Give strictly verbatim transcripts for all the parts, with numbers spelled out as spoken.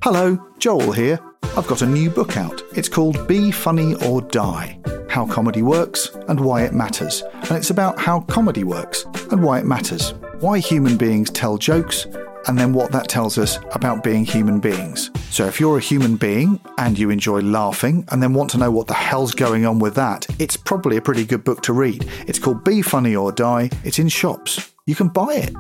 Hello, Joel here. I've got a new book out. It's called Be Funny or Die, How Comedy Works and Why It Matters. And it's about how comedy works and why it matters. Why human beings tell jokes, and then what that tells us about being human beings. So if you're a human being and you enjoy laughing and then want to know what the hell's going on with that, it's probably a pretty good book to read. It's called Be Funny or Die. It's in shops. You can buy it.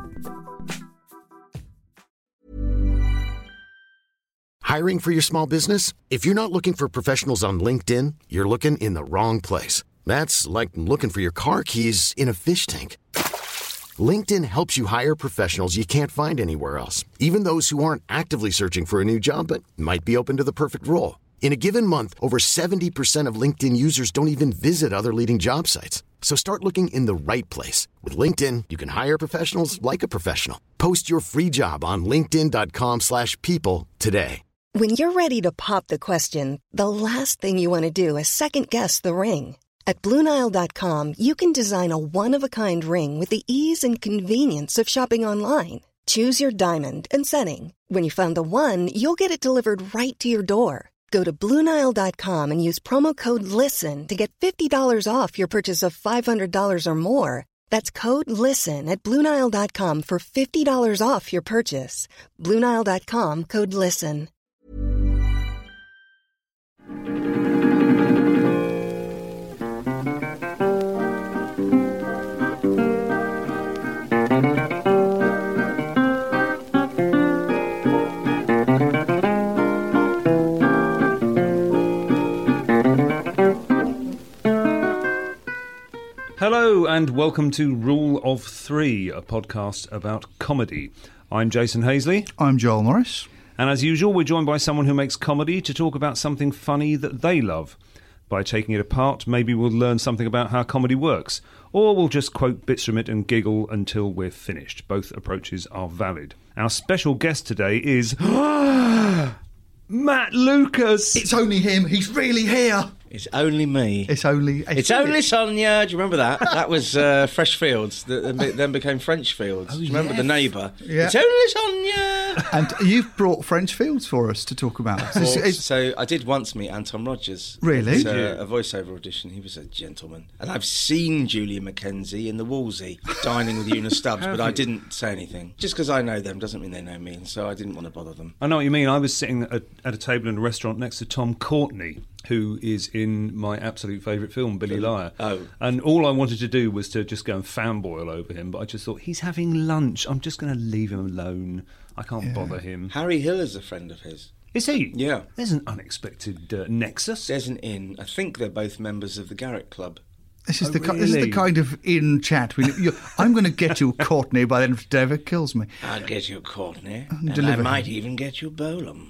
Hiring for your small business? If you're not looking for professionals on LinkedIn, you're looking in the wrong place. That's like looking for your car keys in a fish tank. LinkedIn helps you hire professionals you can't find anywhere else, even those who aren't actively searching for a new job but might be open to the perfect role. In a given month, over seventy percent of LinkedIn users don't even visit other leading job sites. So start looking in the right place. With LinkedIn, you can hire professionals like a professional. Post your free job on linkedin.com slash people today. When you're ready to pop the question, the last thing you want to do is second-guess the ring. At Blue Nile dot com, you can design a one-of-a-kind ring with the ease and convenience of shopping online. Choose your diamond and setting. When you find the one, you'll get it delivered right to your door. Go to Blue Nile dot com and use promo code LISTEN to get fifty dollars off your purchase of five hundred dollars or more. That's code LISTEN at Blue Nile dot com for fifty dollars off your purchase. Blue Nile dot com, code LISTEN. Hello and welcome to Rule of Three, a podcast about comedy. I'm Jason Hazley. I'm Joel Morris. And as usual, we're joined by someone who makes comedy to talk about something funny that they love. By taking it apart, maybe we'll learn something about how comedy works, or we'll just quote bits from it and giggle until we're finished. Both approaches are valid. Our special guest today is Matt Lucas. It's only him. He's really here. It's only me. It's only... It's, it's only Sonia. Do you remember that? That was uh, Fresh Fields, that then became French Fields. Oh, Do you remember yeah. the neighbour? Yeah. It's only Sonia. And you've brought French Fields for us to talk about. Well, so I did once meet Anton Rogers. Really? It's a, a voiceover audition. He was a gentleman. And I've seen Julia McKenzie in the Wolsey dining with Una Stubbs, but I didn't say anything. Just because I know them doesn't mean they know me, and so I didn't want to bother them. I know what you mean. I was sitting at, at a table in a restaurant next to Tom Courtenay, who is in my absolute favourite film, Billy Liar. Oh. And all I wanted to do was to just go and fanboil over him, but I just thought, he's having lunch. I'm just going to leave him alone. I can't yeah. bother him. Harry Hill is a friend of his. Is he? Yeah. There's an unexpected uh, nexus. There's an inn. I think they're both members of the Garrick Club. This is, oh, the, really? this is the kind of in chat. We, you, I'm going to get you Courtney by the end of today if it kills me. I'll get you Courtney, and, and I might him. even get you Bolam.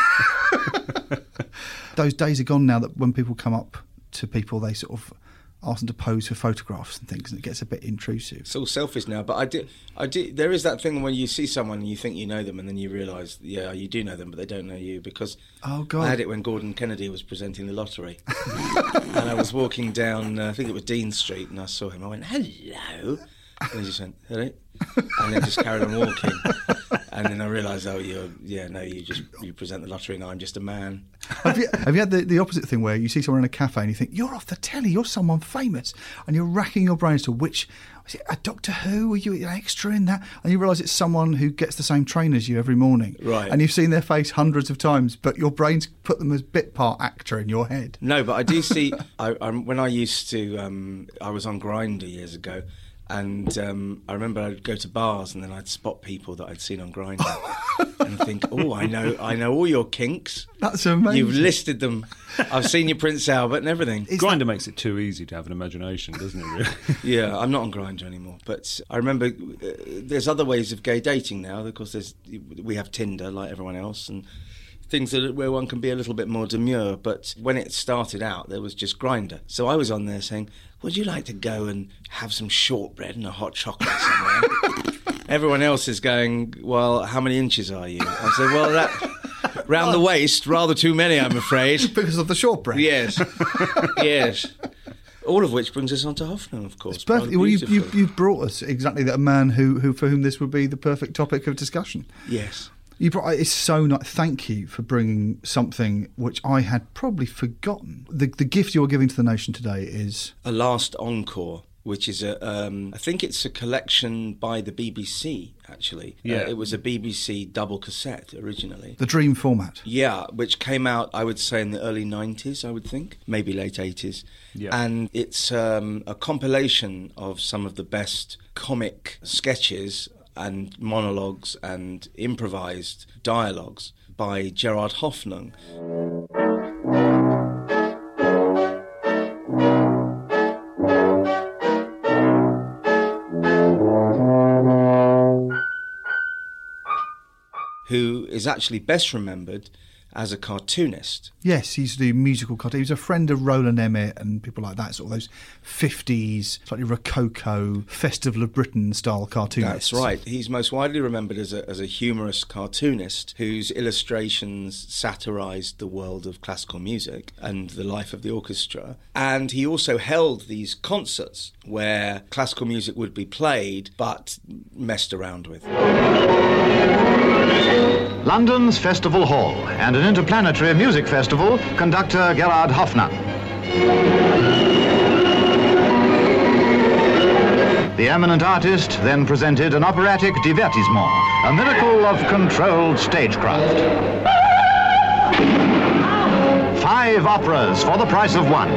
Those days are gone now that when people come up to people, they sort of ask them to pose for photographs and things, and it gets a bit intrusive. It's all selfish now, but I did, I did. There is that thing when you see someone and you think you know them, and then you realise, yeah, you do know them, but they don't know you. Because oh god, I had it when Gordon Kennedy was presenting the lottery, and I was walking down, uh, I think it was Dean Street, and I saw him. I went, hello, and he just went, hello, and then just carried on walking. And then I realised, oh, you're, yeah, no, you just you present the lottery, and I'm just a man. Have you, have you had the, the opposite thing where you see someone in a cafe and you think, you're off the telly, you're someone famous, and you're racking your brains to which, was it a Doctor Who, were you an extra in that? And you realise it's someone who gets the same train as you every morning. Right. And you've seen their face hundreds of times, but your brain's put them as bit part actor in your head. No, but I do see, I, I, when I used to, um, I was on Grindr years ago, and um, I remember I'd go to bars and then I'd spot people that I'd seen on Grindr and think, oh, I know I know all your kinks. That's amazing. You've listed them. I've seen your Prince Albert and everything. Grindr that... makes it too easy to have an imagination, doesn't it, really? Yeah, I'm not on Grindr anymore. But I remember uh, there's other ways of gay dating now. Of course, there's, we have Tinder like everyone else, and things that where one can be a little bit more demure. But when it started out, there was just Grindr. So I was on there saying, would you like to go and have some shortbread and a hot chocolate somewhere? Everyone else is going, well, how many inches are you? I said, well, that round the waist, rather too many, I'm afraid. Because of the shortbread? Yes, yes. All of which brings us on to Hoffman, of course. It's perfect. Well, you, you, you've brought us exactly that man who, who for whom this would be the perfect topic of discussion. Yes. You brought, it's so nice. Thank you for bringing something which I had probably forgotten. The the gift you're giving to the nation today is A Last Encore, which is a, um, I think it's a collection by the B B C, actually. Yeah. Uh, it was a B B C double cassette originally. the dream format. Yeah, which came out, I would say, in the early nineties, I would think, maybe late eighties. Yeah. And it's um, a compilation of some of the best comic sketches and monologues and improvised dialogues by Gerard Hoffnung. Who is actually best remembered as a cartoonist. Yes, he's the musical cartoon. He was a friend of Roland Emmett and people like that, sort of those fifties, slightly Rococo, Festival of Britain style cartoonists. That's right. He's most widely remembered as a, as a humorous cartoonist whose illustrations satirised the world of classical music and the life of the orchestra. And he also held these concerts where classical music would be played but messed around with. London's Festival Hall and an interplanetary music festival, conductor Gerard Hoffnung. The eminent artist then presented an operatic divertissement, a miracle of controlled stagecraft. Five operas for the price of one.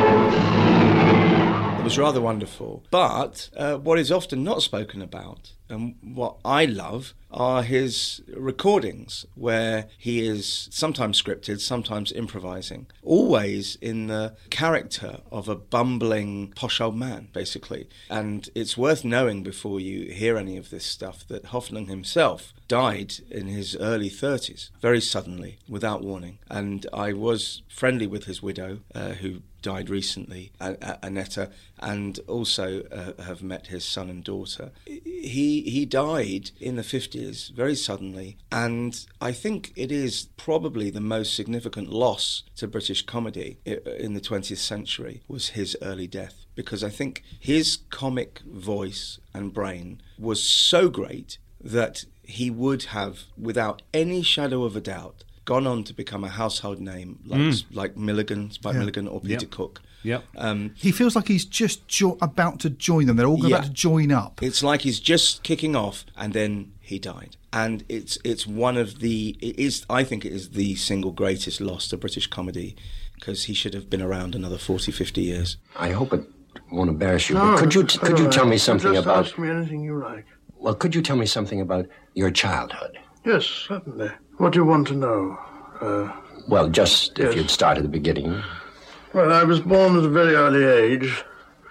It was rather wonderful. But uh, what is often not spoken about, and what I love, are his recordings, where he is sometimes scripted, sometimes improvising, always in the character of a bumbling posh old man, basically. And it's worth knowing before you hear any of this stuff that Hoffnung himself died in his early thirties, very suddenly, without warning. And I was friendly with his widow, uh, who died recently, Annetta, and also uh, have met his son and daughter. He he died in the fifties, very suddenly, and I think it is probably the most significant loss to British comedy in the twentieth century was his early death, because I think his comic voice and brain was so great that he would have, without any shadow of a doubt, gone on to become a household name, like mm. like Milligan, Spike yeah. Milligan, or Peter yep. Cook. Yep. Um, he feels like he's just jo- about to join them. They're all yeah. about to join up. It's like he's just kicking off, and then he died. And it's it's one of the it is I think it is the single greatest loss to British comedy, because he should have been around another forty, fifty years. I hope it won't embarrass you. No, but could you t- could you right. tell me something just about? Ask me anything you like. Well, could you tell me something about your childhood? Yes, certainly. What do you want to know? Uh, well, just yes. if you'd start at the beginning. Well, I was born at a very early age.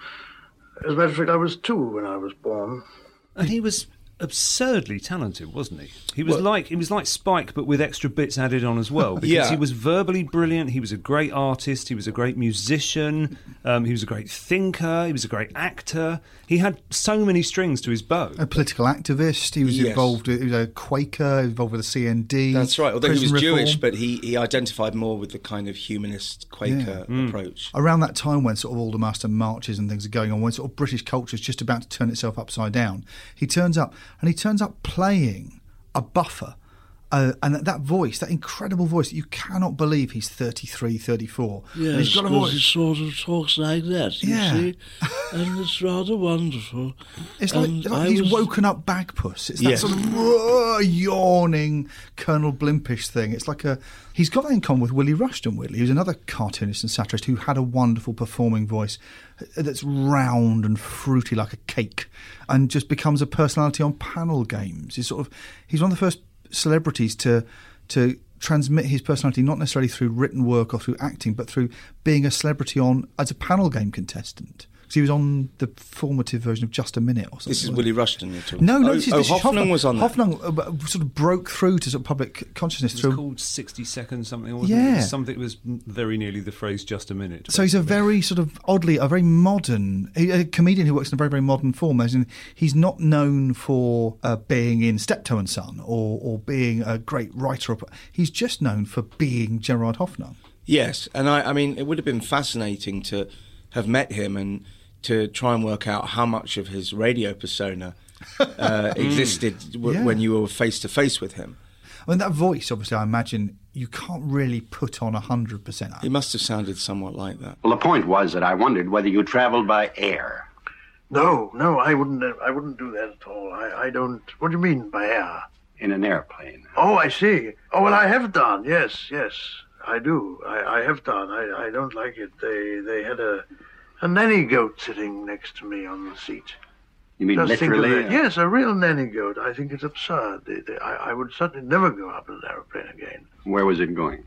As a matter of fact, I was two when I was born. And he was absurdly talented, wasn't he? He was well, like he was like Spike, but with extra bits added on as well. Because yeah. he was verbally brilliant. He was a great artist. He was a great musician. Um, he was a great thinker. He was a great actor. He had so many strings to his bow. A political activist. He was yes. involved. He was a Quaker. Involved with the C N D. That's right. Although he was reform. Jewish, but he, he identified more with the kind of humanist Quaker yeah. mm. approach. Around that time when sort of Aldermaston marches and things are going on, when sort of British culture is just about to turn itself upside down, he turns up and he turns up playing a buffer. Uh, and that, that voice, that incredible voice, you cannot believe he's thirty-three, thirty-four. Yes, and he's got a voice. he sort of talks like that, you yeah. see, and it's rather wonderful. It's like, and like he's was... woken up Bagpuss. It's that yeah. sort of uh, yawning Colonel Blimpish thing. It's like a... He's got that in common with Willie Rushton, weirdly, who's another cartoonist and satirist who had a wonderful performing voice that's round and fruity like a cake and just becomes a personality on panel games. He's sort of... He's one of the first celebrities to to transmit his personality not necessarily through written work or through acting, but through being a celebrity on as a panel game contestant. Because he was on the formative version of Just a Minute or something. This is like Willie Rushton you're talking No, no, oh, this is, oh, this Hoffnung is Hoffnung was on that. Hoffnung uh, sort of broke through to sort of public consciousness It was through... called sixty seconds something, wasn't Yeah. it? It was something that was very nearly the phrase just a minute. So he's a very sort of oddly, a very modern, a comedian who works in a very, very modern form. As in, he's not known for uh, being in Steptoe and Son or, or being a great writer. He's just known for being Gerard Hoffnung. Yes, and I, I mean, it would have been fascinating to have met him and to try and work out how much of his radio persona uh, existed w- yeah. when you were face to face with him. I mean, that voice, obviously, I imagine you can't really put on one hundred percent. He must have sounded somewhat like that. Well, the point was that I wondered whether you traveled by air. No, no, I wouldn't. I wouldn't do that at all. I, I don't. What do you mean by air? In an airplane. Oh, I see. Oh, well, I have done. Yes, yes, I do. I, I have done. I, I don't like it. They they had a a nanny goat sitting next to me on the seat. You mean Just think of literally? it. Yes, a real nanny goat. I think it's absurd. They, they, I, I would certainly never go up in an aeroplane again. Where was it going?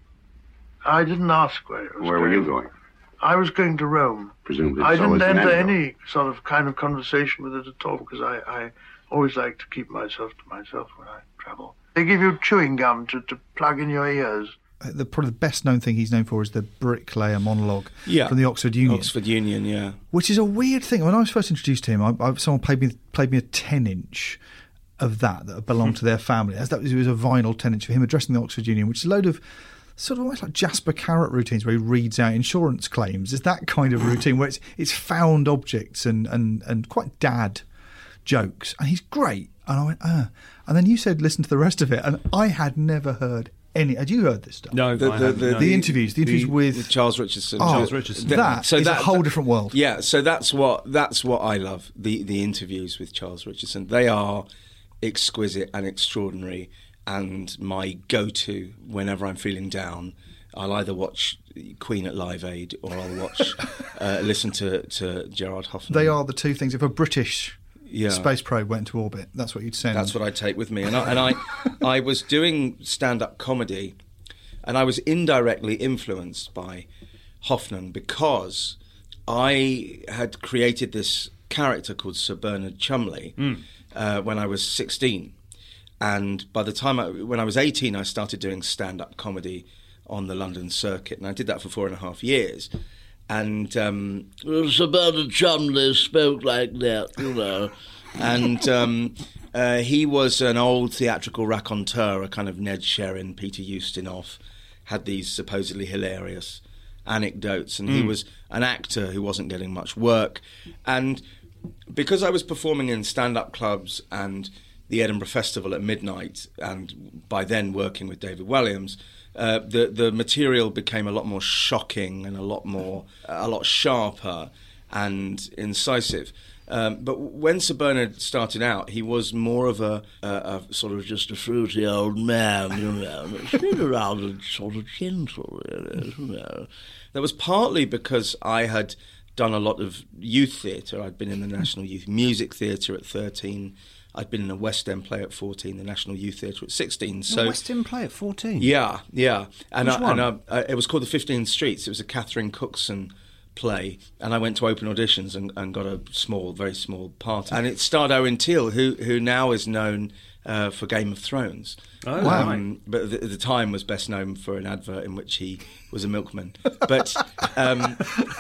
I didn't ask where it was Where going. were you going? I was going to Rome. Presumably. I so didn't was the enter nanny any sort of kind of conversation with it at all because I, I always like to keep myself to myself when I travel. They give you chewing gum to, to plug in your ears. The probably the best known thing he's known for is the bricklayer monologue Yeah. from the Oxford Union. Oxford Union, yeah. Which is a weird thing. When I was first introduced to him, I, I, someone played me played me a ten inch of that that belonged to their family. As that was, it was a vinyl ten inch of him addressing the Oxford Union, which is a load of sort of almost like Jasper Carrot routines where he reads out insurance claims. It's that kind of routine where it's it's found objects and and, and quite dad jokes. And he's great. And I went, ah. And then you said, listen to the rest of it. And I had never heard any. Had you heard this stuff? No, The, I the, haven't, the, no. The interviews, the interviews with, with Charles Richardson. Oh, Charles Richardson. That So is that- a whole different world. Yeah, so that's what that's what I love. The the interviews with Charles Richardson. They are exquisite and extraordinary, and my go-to whenever I'm feeling down. I'll either watch Queen at Live Aid or I'll watch uh, listen to to Gerard Hoffman. They are the two things. If a British Yeah. space probe went into orbit, that's what you'd send. That's what I take with me. And I, and I, I was doing stand-up comedy, and I was indirectly influenced by Hoffman because I had created this character called Sir Bernard Chumley Mm. uh, when I was sixteen. And by the time I, when I was eighteen, I started doing stand-up comedy on the London circuit, and I did that for four and a half years. And um, Well, Sir Bernard Chumley spoke like that, you know. and um, uh, he was an old theatrical raconteur, a kind of Ned Sherrin, Peter Ustinov, had these supposedly hilarious anecdotes, and he Mm. was an actor who wasn't getting much work. And because I was performing in stand-up clubs and the Edinburgh Festival at midnight, and by then working with David Walliams, uh, the the material became a lot more shocking and a lot more, a lot sharper and incisive. Um, but when Sir Bernard started out, he was more of a, a, a sort of just a fruity old man, you know, still rather sort of gentle, you know. That was partly because I had done a lot of youth theatre. I'd been in the National Youth Music Theatre at thirteen. I'd been in a West End play at fourteen, the National Youth Theatre at sixteen. So A West End play at fourteen? Yeah, yeah. And, Which I, one? and I, uh, it was called The fifteen Streets. It was a Catherine Cookson play, and I went to open auditions and, and got a small, very small part. And it starred Owen Teale, who who now is known uh, for Game of Thrones. Oh, wow. Um, but at the time was best known for an advert in which he was a milkman. But um,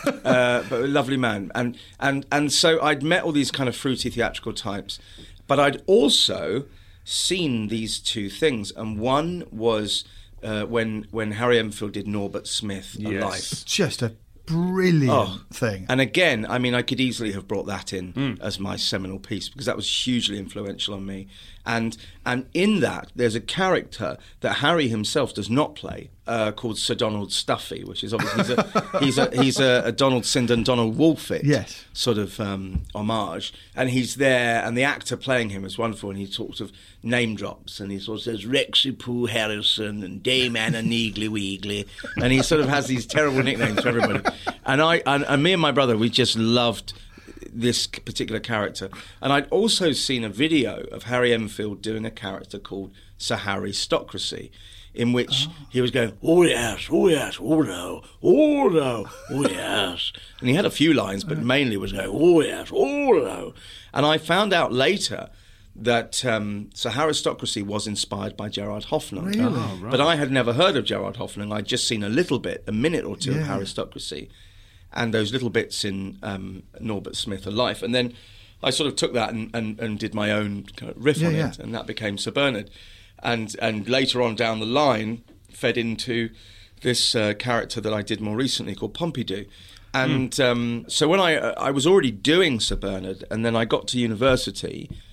uh, but a lovely man. And, and, and so I'd met all these kind of fruity theatrical types, but I'd also seen these two things. And one was uh, when when Harry Enfield did Norbert Smith, A Yes. Life. Just a brilliant Oh, thing. And again, I mean, I could easily have brought that in Mm. as my seminal piece because that was hugely influential on me. And and in that, there's a character that Harry himself does not play, uh, called Sir Donald Stuffy, which is obviously he's a he's a, he's a, a Donald Sinden, Donald Wolfett Yes. sort of um, homage. And he's there, and the actor playing him is wonderful, and he sort of name drops, and he sort of says Rexy Pooh Harrison and Dame Anna Neegly Weegly, and he sort of has these terrible nicknames for everybody. And I and, and me and my brother, we just loved this particular character. And I'd also seen a video of Harry Enfield doing a character called Sir Harry Stocracy, in which oh. he was going, oh yes, oh yes, oh no, oh no, oh yes. And he had a few lines, but mainly was going, oh yes, oh no. And I found out later that um, Sir Harry Stocracy was inspired by Gerard Hoffman. Really? Oh, right. But I had never heard of Gerard Hoffman. I'd just seen a little bit, a minute or two Yeah. of Harry Stocracy, and those little bits in um, Norbert Smith, A Life. And then I sort of took that and, and, and did my own kind of riff Yeah, on yeah. it, and that became Sir Bernard. And and later on down the line, fed into this uh, character that I did more recently called Pompidou. And mm. um, so when I uh, I was already doing Sir Bernard, and then I got to university,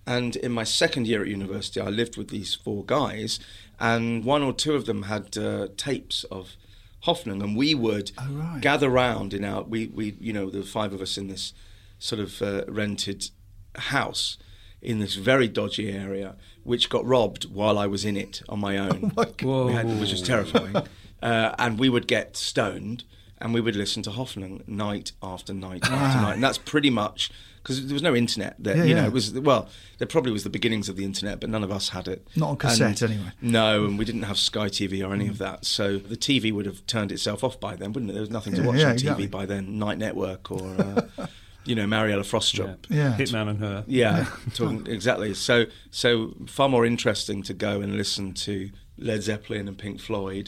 And in my second year at university, I lived with these four guys, and one or two of them had uh, tapes of Hoffnung, and we would oh, right. gather round in our we we you know, the five of us in this sort of uh, rented house in this very dodgy area, which got robbed while I was in it on my own, oh my we had, which was terrifying. uh, and we would get stoned, and we would listen to Hoffnung night after night wow. after night, and that's pretty much. Because there was no internet. There, yeah, you yeah. know, it was well. There probably was the beginnings of the internet, but none of us had it. Not on cassette, and, anyway. No, and we didn't have Sky T V or any mm. of that. So the T V would have turned itself off by then, wouldn't it? There was nothing to yeah, watch yeah, on T V exactly. by then. Night Network or, uh, you know, Mariella Frostrup. Yeah. yeah. Hitman and Her. Yeah, talking, exactly. So, so far more interesting to go and listen to Led Zeppelin and Pink Floyd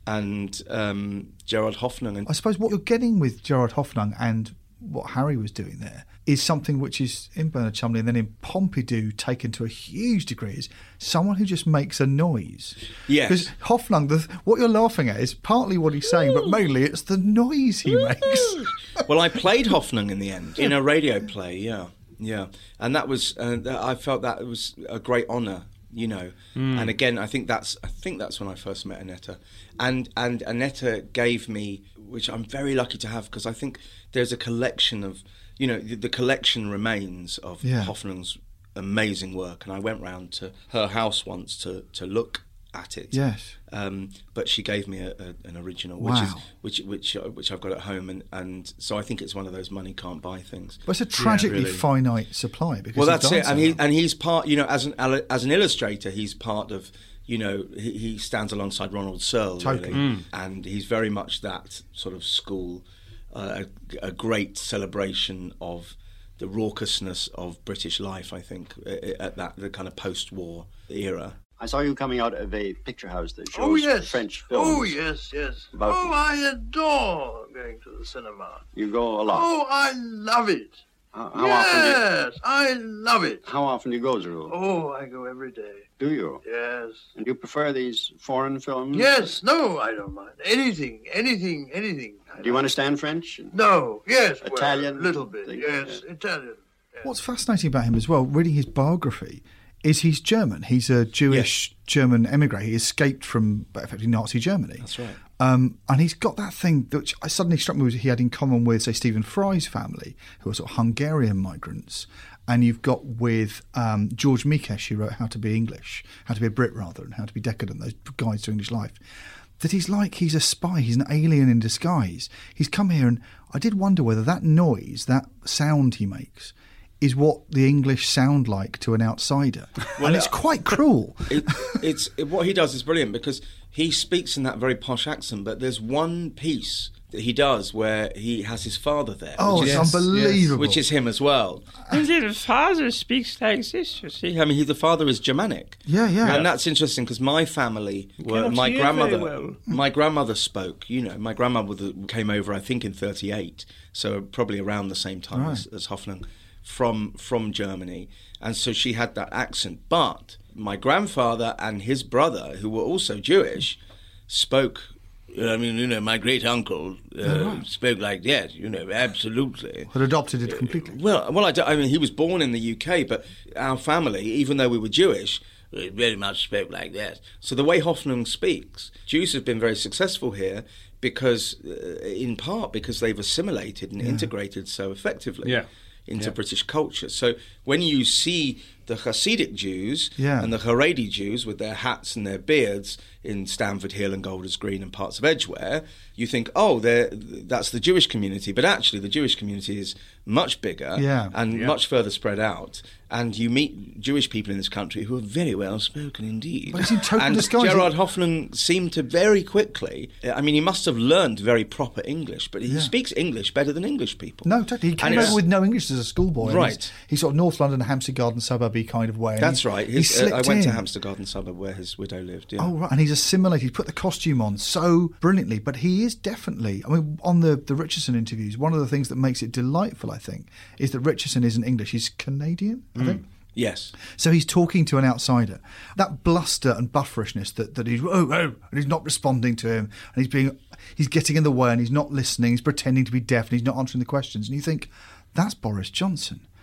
and um, Gerard Hoffnung. And I suppose what you're getting with Gerard Hoffnung and what Harry was doing there is something which is in Bernard Chumley and then in Pompidou taken to a huge degree, is someone who just makes a noise. Yes. Because Hoffnung, the, what you're laughing at is partly what he's saying, but mainly it's the noise he makes. Well, I played Hoffnung in the end, in a radio play, yeah. Yeah. And that was, uh, I felt that it was a great honour, you know. Mm. And again, I think that's I think that's when I first met Annetta. And, and Annetta gave me, which I'm very lucky to have, because I think there's a collection of, you know, the, the collection remains of yeah. Hoffnung's amazing work. And I went round to her house once to, to look at it. Yes. Um, but she gave me a, a, an original, wow. which is which which uh, which I've got at home, and, and so I think it's one of those money can't buy things. But it's a tragically yeah, really. finite supply. Because well, that's it, so and he long. and he's part. You know, as an as an illustrator, he's part of. You know, he, he stands alongside Ronald Searle, totally. really, mm. and he's very much that sort of school, uh, a, a great celebration of the raucousness of British life. I think at that the kind of post-war era. I saw you coming out of a picture house that shows oh, yes. French films. Oh, yes, yes. About oh, I adore going to the cinema. You go a lot? Oh, I love it. How, how yes, often? Yes, I love it. How often do you go, Zero? Oh, I go every day. Do you? Yes. And do you prefer these foreign films? Yes, no, I don't mind. Anything, anything, anything. Do you understand French? No, yes. Italian? A well, little bit, thing, yes, yeah. Italian. Yes. What's fascinating about him as well, reading his biography, is he's German. He's a Jewish yes. German emigre. He escaped from effectively Nazi Germany. That's right. Um, and he's got that thing which I suddenly struck me was he had in common with, say, Stephen Fry's family, who are sort of Hungarian migrants. And you've got with um, George Mikesh, who wrote How to Be English, How to Be a Brit, rather, and How to Be Decadent, those guides to English life. That he's like, he's a spy, he's an alien in disguise. He's come here, and I did wonder whether that noise, that sound he makes, is what the English sound like to an outsider. Well, and it's quite cruel. It, it's it, what he does is brilliant, because he speaks in that very posh accent, but there's one piece that he does where he has his father there. Oh, which it's is, unbelievable. Which is him as well. And the father speaks like this, you see. I mean, he, the father is Germanic. Yeah, yeah. And that's interesting, because my family, were, my grandmother, well. my grandmother spoke, you know, my grandmother came over, I think, in thirty-eight, so probably around the same time right. as, as Hoffnung. From from Germany, and so she had that accent. But my grandfather and his brother, who were also Jewish, spoke. I mean, you know, my great uncle uh, oh, right. spoke like that. You know, absolutely. Had adopted it completely. Uh, well, well, I, do, I mean, he was born in the U K, but our family, even though we were Jewish, very much spoke like that. So the way Hoffnung speaks, Jews have been very successful here because, uh, in part, because they've assimilated and yeah. integrated so effectively. Yeah. into yeah. British culture. So when you see the Hasidic Jews yeah. and the Haredi Jews with their hats and their beards in Stamford Hill and Golders Green and parts of Edgware, you think, oh, that's the Jewish community. But actually the Jewish community is much bigger yeah. and yeah. much further spread out. And you meet Jewish people in this country who are very well spoken indeed. But it's in total and disguise. Gerard Hoffnung seemed to very quickly, I mean, he must have learned very proper English, but he yeah. speaks English better than English people. No, totally. He came and over with no English as a schoolboy. Right. He's, he's sort of North London, Hampstead Garden suburb-y kind of way. That's he, right. His, His, uh, I went in. to Hampstead Garden suburb where his widow lived. Yeah. Oh, right. And he's assimilated. He's put the costume on so brilliantly. But he is definitely, I mean, on the, the Richardson interviews, one of the things that makes it delightful, I think, is that Richardson isn't English. He's Canadian, I mm. think. Yes. So he's talking to an outsider. That bluster and bufferishness that, that he's, oh, oh, and he's not responding to him, and he's being, he's getting in the way, and he's not listening, he's pretending to be deaf, and he's not answering the questions. And you think, that's Boris Johnson.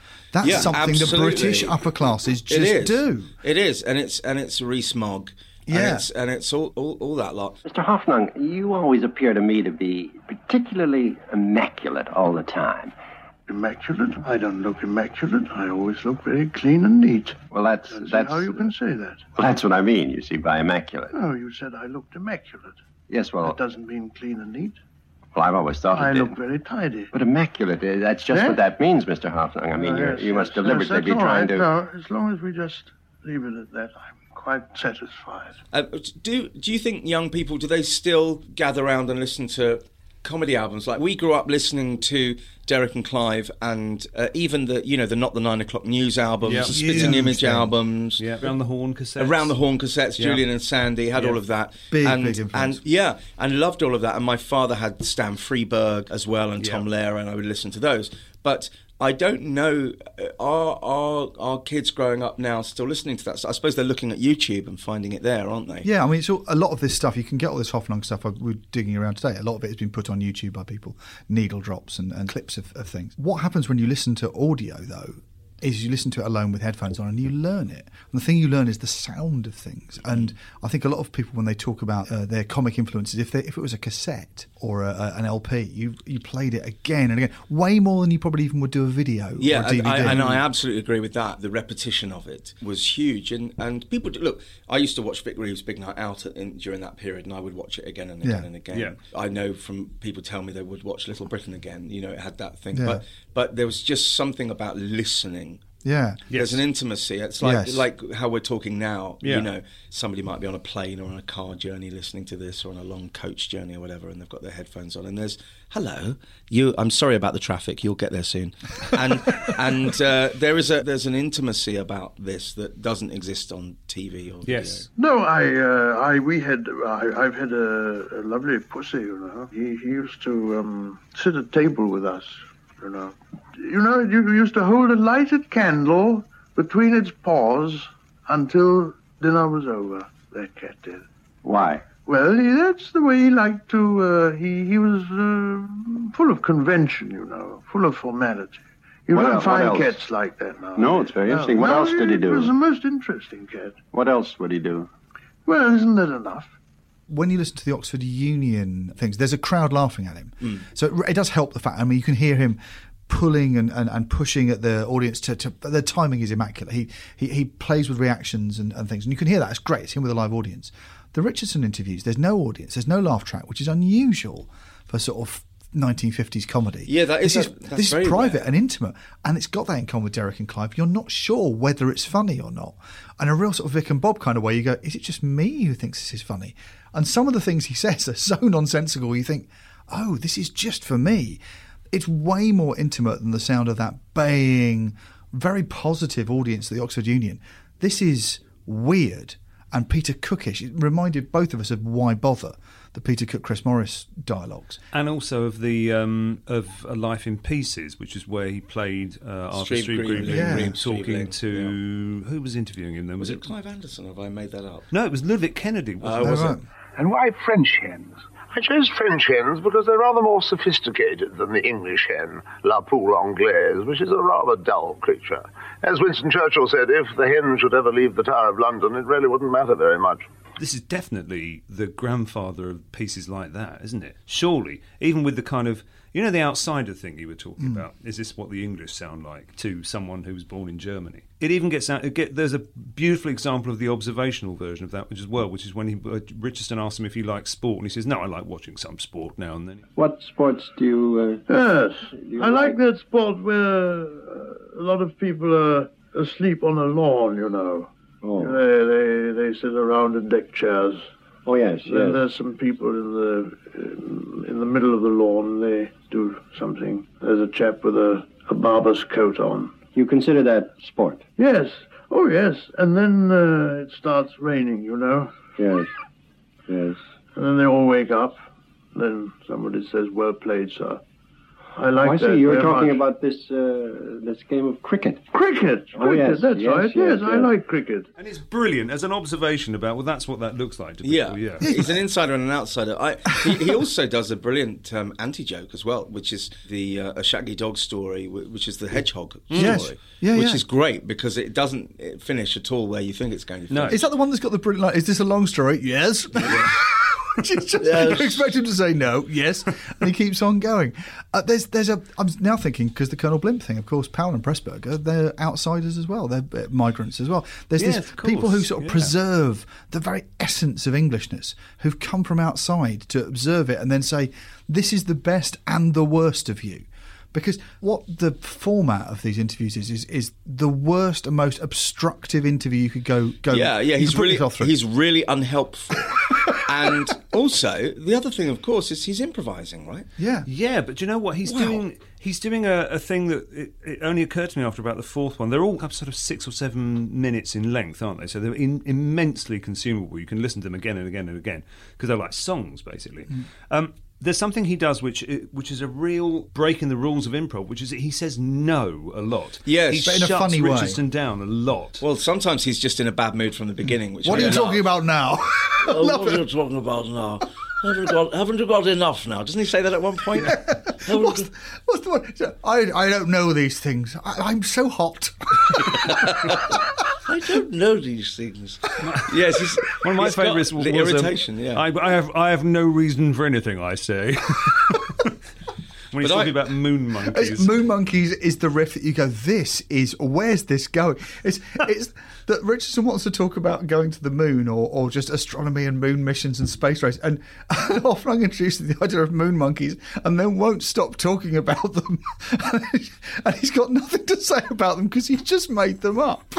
That's Yeah, something absolutely. the British upper classes just it is. do. It is, and it's and it's Rees-Mogg. Yeah. And it's, and it's all, all, all that lot. Mister Hoffnung, you always appear to me to be particularly immaculate all the time. Immaculate? I don't look immaculate. I always look very clean and neat. Well, that's... That's, that's how you can say that. Well, that's what I mean, you see, by immaculate. No, you said I looked immaculate. Yes, well... That doesn't mean clean and neat. Well, I've always thought I it did. look very tidy. But immaculate, uh, that's just Yeah? what that means, Mister Hoffnung. I mean, Oh, you're, yes, you must yes, deliberately yes, be that's all trying right. to... No, as long as we just leave it at that, I'm quite satisfied. Uh, do do you think young people, do they still gather around and listen to comedy albums? Like, we grew up listening to Derek and Clive, and uh, even the, you know, the Not the Nine O'Clock News albums, Yeah. the Spitting Huge Image thing. albums. Yeah, Around the Horn cassettes. Around the Horn cassettes, Yeah. Julian and Sandy had Yeah. all of that. Big, and, big influence. And yeah, and loved all of that. And my father had Stan Freberg as well, and Yeah. Tom Lehrer, and I would listen to those. But I don't know, uh, are, are, are kids growing up now still listening to that? So I suppose they're looking at YouTube and finding it there, aren't they? Yeah, I mean, it's all, a lot of this stuff, you can get all this Hoffnung stuff I- we're digging around today. A lot of it has been put on YouTube by people, needle drops and, and clips of, of things. What happens when you listen to audio, though, is you listen to it alone with headphones on and you learn it. And the thing you learn is the sound of things. And I think a lot of people, when they talk about uh, their comic influences, if they, if it was a cassette or a, a, an L P, you you played it again and again, way more than you probably even would do a video Yeah, or a D V D. and I, and I absolutely agree with that. The repetition of it was huge, and and people do, look. I used to watch Vic Reeves' Big Night Out in, during that period, and I would watch it again and again Yeah. and again. Yeah. I know from people tell me they would watch Little Britain again. You know, it had that thing, Yeah. but but there was just something about listening. Yeah. There's an intimacy. It's like Yes. like how we're talking now. Yeah. You know, somebody might be on a plane or on a car journey listening to this, or on a long coach journey or whatever, and they've got their headphones on, and there's hello, you. I'm sorry about the traffic. You'll get there soon. And and uh, there is a there's an intimacy about this that doesn't exist on T V or video. Yes. No, I, uh, I, we had, I, I've had a, a lovely pussy, you know. He, he used to um, sit at table with us, you know. You know, you used to hold a lighted candle between its paws until dinner was over. That cat did. Why? Well, he, that's the way he liked to. Uh, he he was uh, full of convention, you know, full of formality. You What don't el- what find else? cats like that now. No, it's very interesting. What else did he do? It was the most interesting cat. What else would he do? Well, isn't that enough? When you listen to the Oxford Union things, there's a crowd laughing at him. Mm. So it, it does help the fact, I mean, you can hear him pulling and, and, and pushing at the audience to, to the timing is immaculate. He he, he plays with reactions and, and things, and you can hear that. It's great. It's him with a live audience. The Richardson interviews, there's no audience, there's no laugh track, which is unusual for sort of nineteen fifties comedy. Yeah, that is this a- is, that's this very is private rare. and intimate, and it's got that in common with Derek and Clive. You're not sure whether it's funny or not. And a real sort of Vic and Bob kind of way, you go, is it just me who thinks this is funny? And some of the things he says are so nonsensical, you think, oh, this is just for me. It's way more intimate than the sound of that baying, very positive audience at the Oxford Union. This is weird and Peter Cookish. It reminded both of us of Why Bother, the Peter Cook, Chris Morris dialogues. And also of the um, of A Life in Pieces, which is where he played uh, Arthur Steve Street Greenling, Greenling, Yeah. Green talking Streetling, to who was interviewing him then? Was it Clive Anderson, or have I made that up? No, it was Ludwig Kennedy. Wasn't Oh, it? was right. it? And why French hens? I chose French hens because they're rather more sophisticated than the English hen, la poule anglaise, which is a rather dull creature. As Winston Churchill said, if the hen should ever leave the Tower of London, it really wouldn't matter very much. This is definitely the grandfather of pieces like that, isn't it? Surely, even with the kind of, you know, the outsider thing you were talking Mm. about. Is this what the English sound like to someone who was born in Germany? It even gets out. It get, there's a beautiful example of the observational version of that, which as well, which is when he, uh, Richardson asked him if he likes sport, and he says, "No, I like watching some sport now and then." What sports do you... Uh, Yes, you I like that sport where uh, a lot of people are asleep on a lawn, you know. Oh. They, they, they sit around in deck chairs. Oh, yes, Then yes. there's some people in the in the middle of the lawn. They do something. There's a chap with a, a barber's coat on. You consider that sport? Yes. Oh, yes. And then uh, it starts raining, you know. Yes, yes. And then they all wake up. Then somebody says, "Well played, sir." I like oh, I that. see. You were very talking much. about this uh, this game of cricket. Cricket. Oh, cricket. yes, That's yes, right. yes, Yes, yes. I like cricket. And it's brilliant as an observation about, well, that's what that looks like to Yeah. people. Yeah. He's an insider and an outsider. I, he, he also does a brilliant um, anti-joke as well, which is the uh, a Shaggy Dog story, wh- which is the hedgehog story, Yes. Yeah, which yeah. is great because it doesn't uh, finish at all where you think it's going to finish. Is that the one that's got the brilliant line? Is this a long story? Yes. Which is just, Yes. you expect him to say no, yes, and he keeps on going. Uh, there's, there's a. I'm now thinking because the Colonel Blimp thing, of course, Powell and Pressburger, they're outsiders as well. They're uh, migrants as well. There's Yes, this of course, people who sort of yeah. preserve the very essence of Englishness, who've come from outside to observe it and then say, "This is the best and the worst of you." Because what the format of these interviews is is, is the worst and most obstructive interview you could go go. Yeah, yeah, you he's could put really yourself through. he's really unhelpful. And also, the other thing, of course, is he's improvising, right? Yeah. Yeah, but do you know what he's Wow. doing? He's doing a, a thing that it, it only occurred to me after about the fourth one. They're all up sort of six or seven minutes in length, aren't they? So they're in, immensely consumable. You can listen to them again and again and again because they're like songs, basically. Mm. Um, there's something he does which which is a real break in the rules of improv, which is that he says no a lot. Yes. he But in a shuts funny way. Richardson down a lot. Well, sometimes he's just in a bad mood from the beginning. Which What I are you love. talking about now? Oh, what are you talking about now? Haven't got, haven't you got enough now? Doesn't he say that at one point? Haven't What's, you- what's the one? I, I don't know these things. I, I'm so hot. I don't know these things. Yes, he's, One of my he's got favourites was the um, irritation. Yeah, I, I have I have no reason for anything I say. When he's But I- talking about moon monkeys. It's Moon Monkeys is the riff that you go, this is, where's this going? It's it's that Richardson wants to talk about going to the moon or, or just astronomy and moon missions and space race. And, and Hoffnung introduces the idea of moon monkeys and then won't stop talking about them. And he's got nothing to say about them because he just made them up.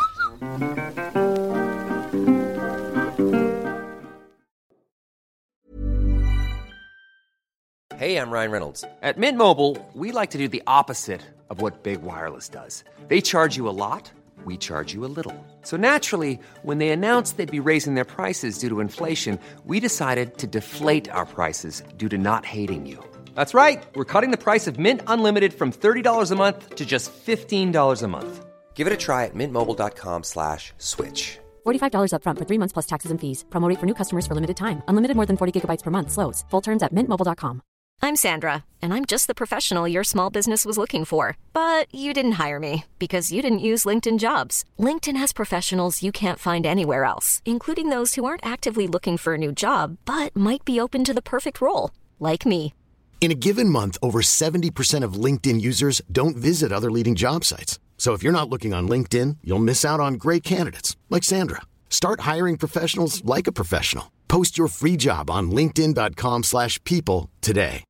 Hey, I'm Ryan Reynolds. At Mint Mobile, we like to do the opposite of what Big Wireless does. They charge you a lot, we charge you a little. So naturally, when they announced they'd be raising their prices due to inflation, we decided to deflate our prices due to not hating you. That's right. We're cutting the price of Mint Unlimited from thirty dollars a month to just fifteen dollars a month. Give it a try at mintmobile.com slash switch. forty-five dollars up front for three months plus taxes and fees. Promo rate for new customers for limited time. Unlimited more than forty gigabytes per month. Slows full terms at mint mobile dot com. I'm Sandra, and I'm just the professional your small business was looking for. But you didn't hire me because you didn't use LinkedIn Jobs. LinkedIn has professionals you can't find anywhere else, including those who aren't actively looking for a new job, but might be open to the perfect role, like me. In a given month, over seventy percent of LinkedIn users don't visit other leading job sites. So if you're not looking on LinkedIn, you'll miss out on great candidates like Sandra. Start hiring professionals like a professional. Post your free job on linkedin.com slash people today.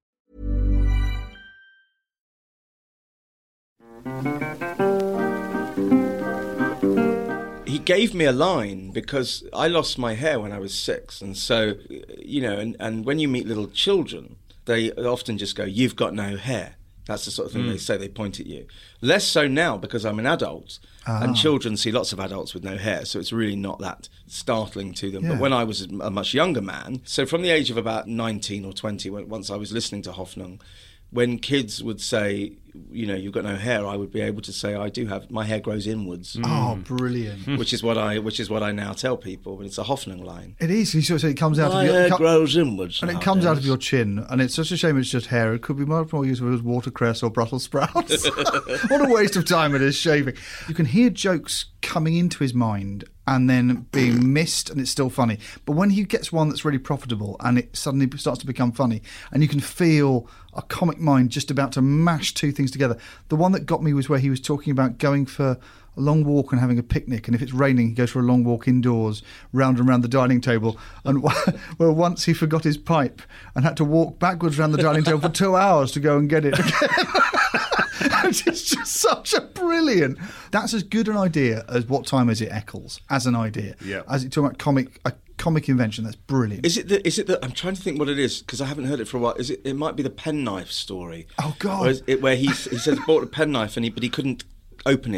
he gave me a line because I lost my hair when I was six, and so, you know, and, and when you meet little children, they often just go, "You've got no hair." That's the sort of thing Mm. they say, they point at you. Less so now because I'm an adult, Ah. and children see lots of adults with no hair, so it's really not that startling to them. Yeah. But when I was a much younger man, so from the age of about nineteen or twenty, when, once I was listening to Hoffnung, when kids would say, you know, "You've got no hair," I would be able to say, "I do have, my hair grows inwards." Oh, brilliant. which is what I which is what I now tell people, but it's a Hoffnung line. It is. You sort of say it comes out My of your hair it co- grows inwards and it nowadays. comes out of your chin. And it's such a shame it's just hair. It could be much more useful as watercress or Brussels sprouts. What a waste of time it is shaving. You can hear jokes coming into his mind and then being missed, and it's still funny. But when he gets one that's really profitable and it suddenly starts to become funny, and you can feel a comic mind just about to mash two things together. The one that got me was where he was talking about going for a long walk and having a picnic, and if it's raining he goes for a long walk indoors round and round the dining table, and well, once he forgot his pipe and had to walk backwards around the dining table for two hours to go and get it again. It's just such a brilliant. That's as good an idea as What Time Is It, Eccles, as an idea. Yeah. As you talk about comic, a comic invention, that's brilliant. Is it the, is it the, I'm trying to think what it is, because I haven't heard it for a while. Is it, it might be the penknife story. Oh, God. Or is it where he, he says he bought a penknife, and he, but he couldn't open it.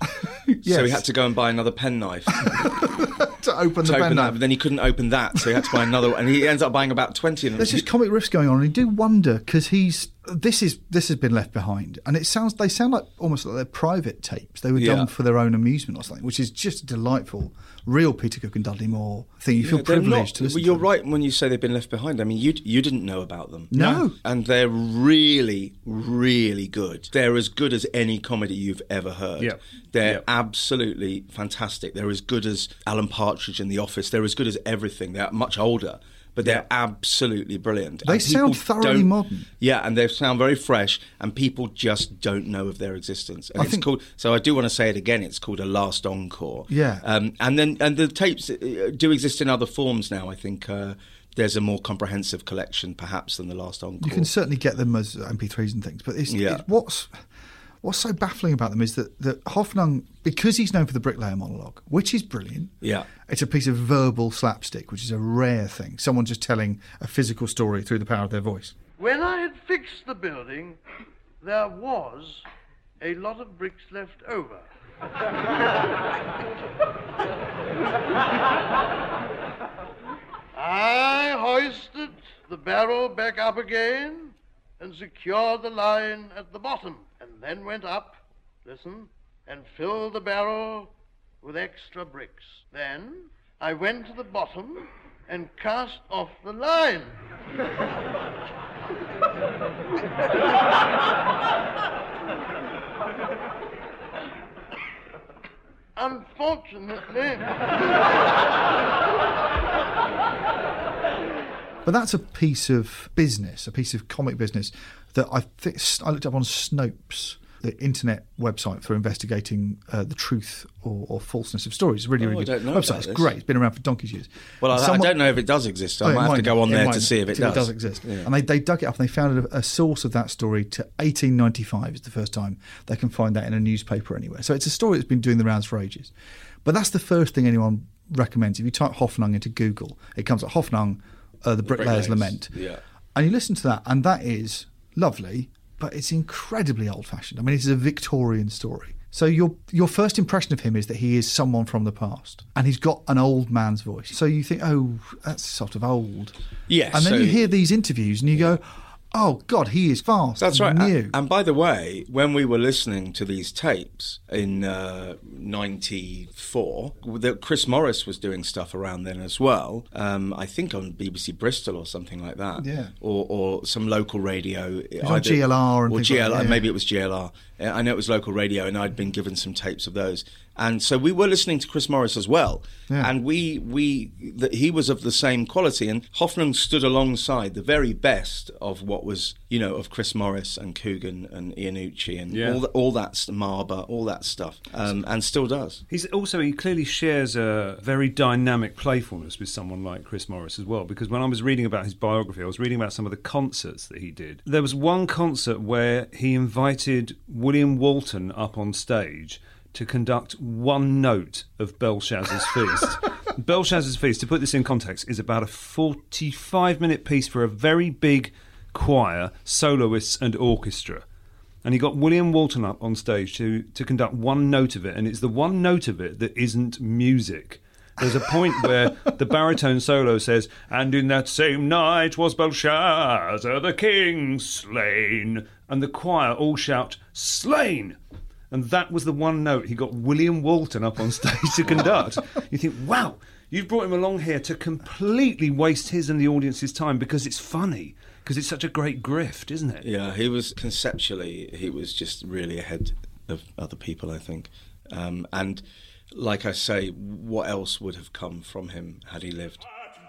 Yes. So he had to go and buy another penknife to open to the open pen. that, but then he couldn't open that, so he had to buy another one, and he ends up buying about twenty of them. There's just comic riffs going on, and you do wonder because he's this is this has been left behind, and it sounds they sound like almost like they're private tapes. They were Yeah. done for their own amusement or something, which is just a delightful, real Peter Cook and Dudley Moore thing. You feel Yeah, they're privileged not- to listen. well, You're to them. right when you say they've been left behind. I mean, you you didn't know about them. No. And they're really, really good. They're as good as any comedy you've ever heard. Yeah. They're Yeah. absolutely fantastic. They're as good as Alan Partridge in The Office. They're as good as everything. They're much older, but they're absolutely brilliant. They And sound people thoroughly don't- modern. Yeah, and they sound very fresh, and people just don't know of their existence. And I it's think- called. So I do want to say it again. It's called A Last Encore. Yeah. Um, and then and the tapes uh, do exist in other forms now. I think uh, there's a more comprehensive collection, perhaps, than The Last Encore. You can certainly get them as M P threes and things, but it's, Yeah. it's what's what's so baffling about them is that that Hoffnung, because he's known for the bricklayer monologue, which is brilliant. Yeah. It's a piece of verbal slapstick, which is a rare thing. Someone just telling a physical story through the power of their voice. When I had fixed the building, there was a lot of bricks left over. I hoisted the barrel back up again and secured the line at the bottom, and then went up, listen, and filled the barrel with extra bricks. Then I went to the bottom and cast off the line. Unfortunately... But that's a piece of business, a piece of comic business that I think I looked up on Snopes, the internet website for investigating uh, the truth or, or falseness of stories. It's a really, Oh, really I good don't know website. about It's this. great. It's been around for donkey's years. Well, I, And I someone- don't know if it does exist. I Oh, it might have might to go not. on It there might to not. see if it See does. does exist. Yeah. And they, they dug it up and they found a, a source of that story to eighteen ninety-five is the first time they can find that in a newspaper anywhere. So it's a story that's been doing the rounds for ages. But that's the first thing anyone recommends. If you type Hoffnung into Google, it comes up Hoffnung, uh, the Bricklayer's Bricklayers, Lament. yeah. And you listen to that, and that is lovely, but it's incredibly old-fashioned. I mean, it's a Victorian story. So your your first impression of him is that he is someone from the past, and he's got an old man's voice. So you think, oh, that's sort of old. Yes, And then so- you hear these interviews, and you go, oh, God, he is fast. That's and right. New. And, and by the way, when we were listening to these tapes in uh, ninety-four, the, Chris Morris was doing stuff around then as well. Um, I think on B B C Bristol or something like that. Yeah. Or, or some local radio. was on G L R and or things G like L R. that, yeah. Maybe it was G L R. Uh, I know it was local radio, and I'd been given some tapes of those. And so we were listening to Chris Morris as well. Yeah. And we, we that he was of the same quality. And Hoffnung stood alongside the very best of what was, you know, of Chris Morris and Coogan and Iannucci and Yeah. all, the, all that, st- Marber, all that stuff. Um, and still does. He's also, he clearly shares a very dynamic playfulness with someone like Chris Morris as well, because when I was reading about his biography, I was reading about some of the concerts that he did. There was one concert where he invited William Walton up on stage to conduct one note of Belshazzar's Feast. Belshazzar's Feast, to put this in context, is about a forty-five minute piece for a very big choir, soloists and orchestra. And he got William Walton up on stage to, to conduct one note of it, and it's the one note of it that isn't music. There's a point where the baritone solo says, "And in that same night was Belshazzar the king slain," and the choir all shout, "Slain!" And that was the one note he got William Walton up on stage to conduct. You think, wow, you've brought him along here to completely waste his and the audience's time because it's funny, because it's such a great grift, isn't it? Yeah, he was conceptually, he was just really ahead of other people, I think. Um, and like I say, what else would have come from him had he lived?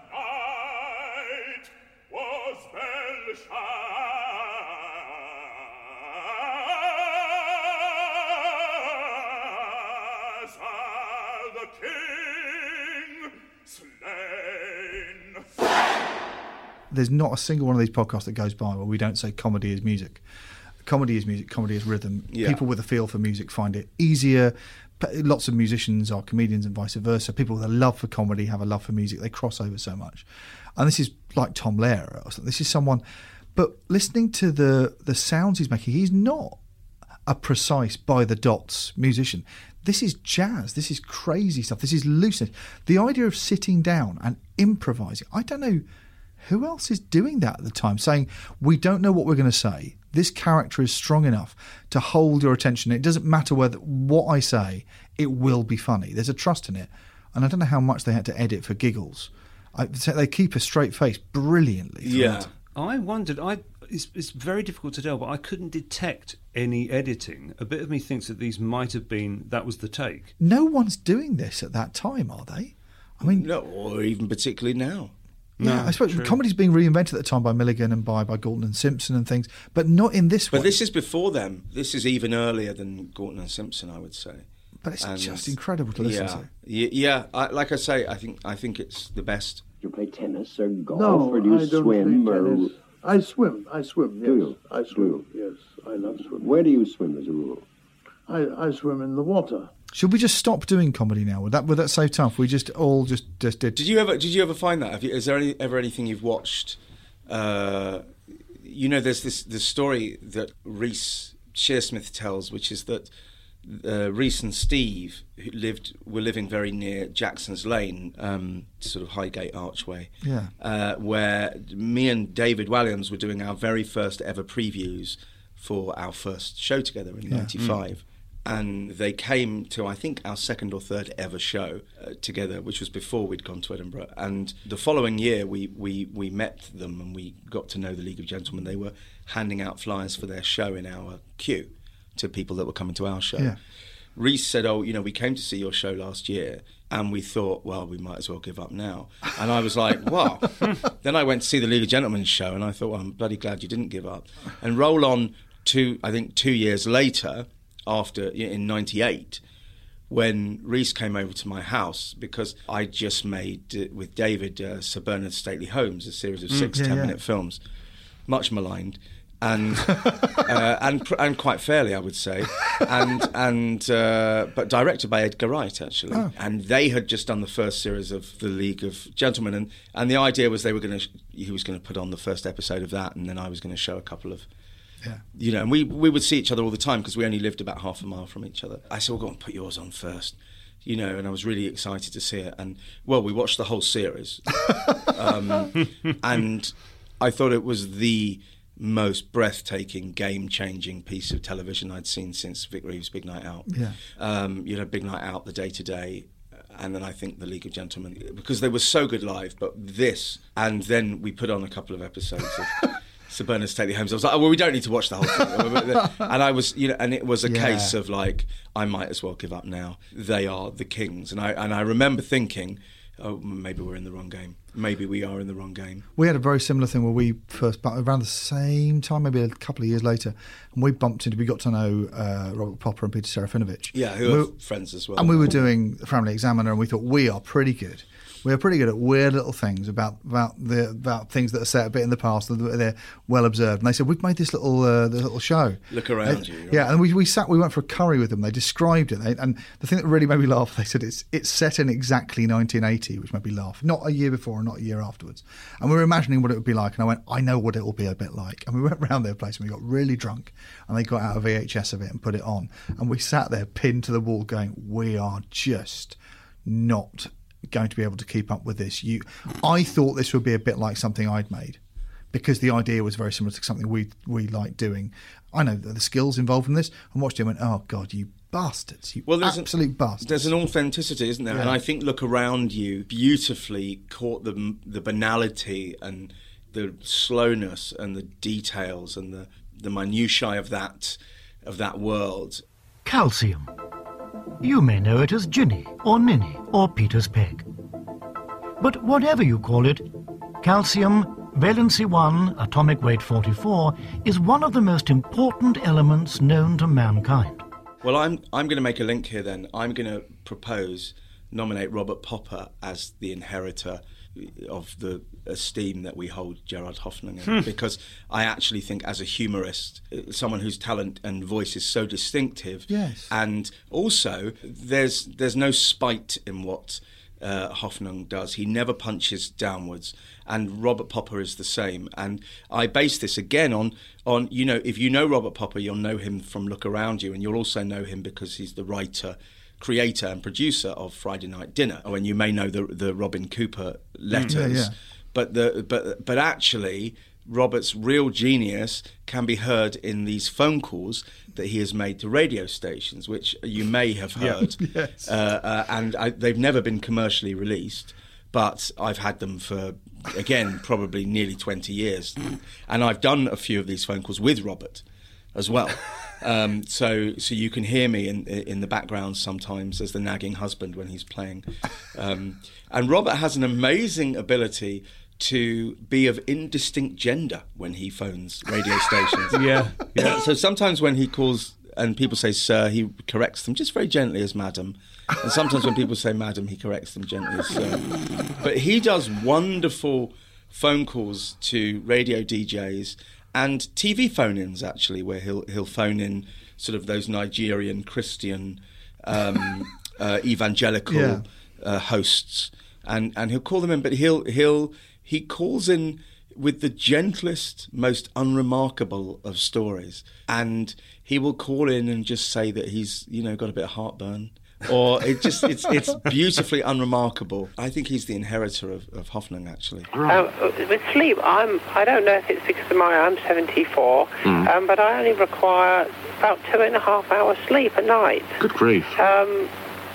There's not a single one of these podcasts that goes by where we don't say comedy is music. Comedy is music, comedy is rhythm. Yeah. People with a feel for music find it easier. P- Lots of musicians are comedians and vice versa. People with a love for comedy have a love for music. They cross over so much. And this is like Tom Lehrer or something. This is someone... But listening to the, the sounds he's making, he's not a precise by-the-dots musician. This is jazz. This is crazy stuff. This is looseness. The idea of sitting down and improvising. I don't know who else is doing that at the time, saying, we don't know what we're going to say. This character is strong enough to hold your attention. It doesn't matter whether what I say, it will be funny. There's a trust in it. And I don't know how much they had to edit for giggles. I, they keep a straight face brilliantly. Yeah. It. I wondered, I it's, it's very difficult to tell, but I couldn't detect any editing. A bit of me thinks that these might have been, that was the take. No one's doing this at that time, are they? I mean, no, or even particularly now. Yeah, No, I suppose true. comedy's being reinvented at the time by Milligan and by, by Galton and Simpson and things, but not in this way. But this is before them. This is even earlier than Galton and Simpson, I would say. But it's And just incredible to listen yeah, to. y- Yeah, I, like I say, I think I think it's the best. Do you play tennis or golf No, or do you I don't swim? play Or tennis. I swim. I swim. Yes, Do you? I swim. Yes, I love swimming. where do you swim as a rule? I, I swim in the water. Should we just stop doing comedy now? Would that would that save time? If we just all just, just did. Did you ever Did you ever find that? Have you, is there any, ever anything you've watched? Uh, you know, there's this the story that Reese Shearsmith tells, which is that uh, Reese and Steve who lived were living very near Jackson's Lane, um, sort of Highgate Archway. Yeah. Uh, where me and David Walliams were doing our very first ever previews for our first show together in Yeah. ninety-five. And they came to, I think, our second or third ever show uh, together, which was before we'd gone to Edinburgh. And the following year, we, we, we met them and we got to know the League of Gentlemen. They were handing out flyers for their show in our queue to people that were coming to our show. Yeah. Reese said, oh, you know, we came to see your show last year and we thought, well, we might as well give up now. And I was like, wow. Then I went to see the League of Gentlemen show and I thought, well, I'm bloody glad you didn't give up. And roll on to, I think, two years later, after, in ninety-eight, when Reese came over to my house, because I just made, uh, with David, uh, Sir Bernard Stately Holmes, a series of six Mm, yeah, ten-minute yeah. films, much maligned. And uh, and pr- and quite fairly, I would say, and and uh, but directed by Edgar Wright actually, Oh. and they had just done the first series of the League of Gentlemen, and, and the idea was they were going to, he was going to put on the first episode of that, and then I was going to show a couple of, Yeah. you know, and we we would see each other all the time because we only lived about half a mile from each other. I said, well, go on, put yours on first. You know, and I was really excited to see it, and well, we watched the whole series, um, and I thought it was the most breathtaking, game-changing piece of television I'd seen since Vic Reeves' Big Night Out. Yeah. Um, you know, Big Night Out, The Day to Day, and then I think The League of Gentlemen, because they were so good live. But this, and then we put on a couple of episodes of Sir Bernard Stately Holmes. I was like, oh, well, we don't need to watch the whole thing. And I was, you know, and it was a Yeah. case of like, I might as well give up now. They are the kings, and I and I remember thinking, oh, maybe we're in the wrong game. Maybe we are in the wrong game. We had a very similar thing where we first, but around the same time, maybe a couple of years later, and we bumped into, we got to know uh, Robert Popper and Peter Serafinovich. Yeah, who We are were- friends as well. And we were doing the Family Examiner, and we thought, we are pretty good. We are pretty good at weird little things about about the about things that are set a bit in the past, that they're well observed. And they said, we've made this little uh, this little show. Look around They- you. right? Yeah, and we, we sat, we went for a curry with them. They described it. They, and the thing that really made me laugh, they said it's it's set in exactly nineteen eighty, which made me laugh. Not a year before and not a year afterwards. And we were imagining what it would be like. And I went, I know what it will be a bit like. And we went round their place and we got really drunk. And they got out a V H S of it and put it on. And we sat there pinned to the wall going, we are just not going to be able to keep up with this. You, I thought this would be a bit like something I'd made, because the idea was very similar to something we we like doing. I know the skills involved in this, and watched it and went, oh God, you bastards, you Well, there's absolute an, bastards. There's an authenticity, isn't there? Yeah. And I think Look Around You beautifully caught the the banality and the slowness and the details and the, the minutiae of that of that world. Calcium. You may know it as Ginny, or Ninny, or Peter's Peg. But whatever you call it, calcium, valency one, atomic weight forty-four, is one of the most important elements known to mankind. Well, I'm I'm going to make a link here. Then I'm going to propose nominate Robert Popper as the inheritor of the esteem that we hold Gerard Hoffnung in, Hmm. because I actually think, as a humorist, someone whose talent and voice is so distinctive, Yes. and also there's there's no spite in what uh, Hoffnung does. He never punches downwards, and Robert Popper is the same. And I base this again on on you know, if you know Robert Popper, you'll know him from Look Around You, and you'll also know him because he's the writer creator and producer of Friday Night Dinner, and you may know the the Robin Cooper letters. Yeah, yeah. But the but but actually, Robert's real genius can be heard in these phone calls that he has made to radio stations, which you may have heard. Yeah. Yes. Uh, uh, and I, they've never been commercially released, but I've had them for, again, probably nearly twenty years. And I've done a few of these phone calls with Robert as well. Um, so so you can hear me in in the background sometimes as the nagging husband when he's playing. Um, and Robert has an amazing ability to be of indistinct gender when he phones radio stations. Yeah, yeah. So sometimes when he calls and people say sir, he corrects them just very gently as madam. And sometimes when people say madam, he corrects them gently as sir. But he does wonderful phone calls to radio D Js and T V phone-ins, actually, where he'll he'll phone in sort of those Nigerian Christian um, uh, evangelical Yeah. uh, hosts, and and he'll call them in, but he'll he'll he calls in with the gentlest, most unremarkable of stories, and he will call in and just say that he's, you know, got a bit of heartburn, or it just it's it's beautifully unremarkable. I think he's the inheritor of, of Hoffnung, actually. Um, with sleep, I'm I don't know if it's because of my I'm seventy-four, Mm. um, but I only require about two and a half hours sleep a night. Good grief. Um,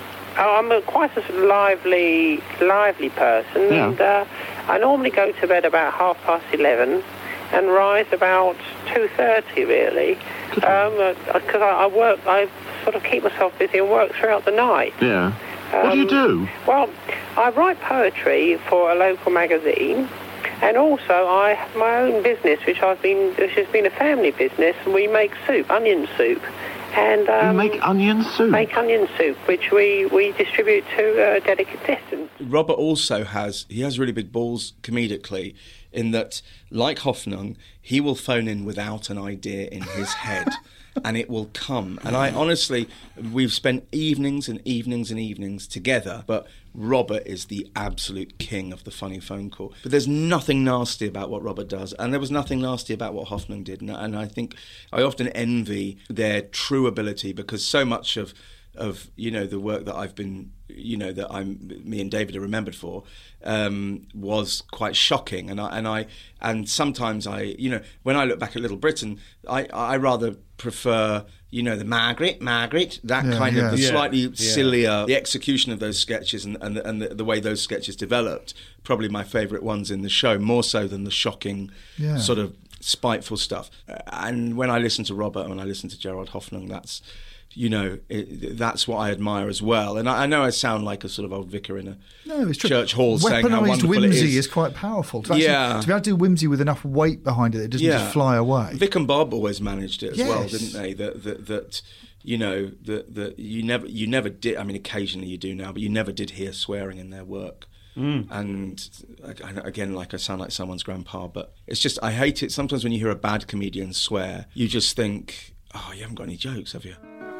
I'm a, quite a sort of lively, lively person, Yeah. and uh, I normally go to bed about half past eleven and rise about two thirty, really, because um, I, I work. I sort of keep myself busy and work throughout the night. Yeah. What do you do? Well, I write poetry for a local magazine, and also I have my own business, which I've been, which has been a family business, and we make soup, onion soup. And um, You make onion soup? Make onion soup, which we, we distribute to uh, delicatessens. Robert also has, he has really big balls comedically in that, like Hoffnung, he will phone in without an idea in his head. And it will come. And I honestly, we've spent evenings and evenings and evenings together, but Robert is the absolute king of the funny phone call. But there's nothing nasty about what Robert does, and there was nothing nasty about what Hoffnung did. And, and I think I often envy their true ability, because so much of of you know the work that I've been you know that I'm me and David are remembered for um, was quite shocking, and I and I and sometimes I you know when I look back at Little Britain, I I rather prefer you know the Margaret Margaret that Yeah, kind yeah. of the Yeah, slightly yeah. sillier the execution of those sketches and and, the, and the, the way those sketches developed, probably my favourite ones in the show, more so than the shocking Yeah. sort of spiteful stuff. Uh, and when I listen to Robert and when I listen to Gerard Hoffnung, that's you know, it, that's what I admire as well. And I, I know I sound like a sort of old vicar in a No, it's true. church hall saying how Weaponised wonderful whimsy it is. is quite powerful. To, actually, Yeah. to be able to do whimsy with enough weight behind it, it doesn't just fly away. Vic and Bob always managed it as well, Yes. didn't they? That that, that you know that that you never you never did. I mean, occasionally you do now, but you never did hear swearing in their work. Mm. And uh, again, like I sound like someone's grandpa, but it's just I hate it. Sometimes when you hear a bad comedian swear, you just think, oh, you haven't got any jokes, have you?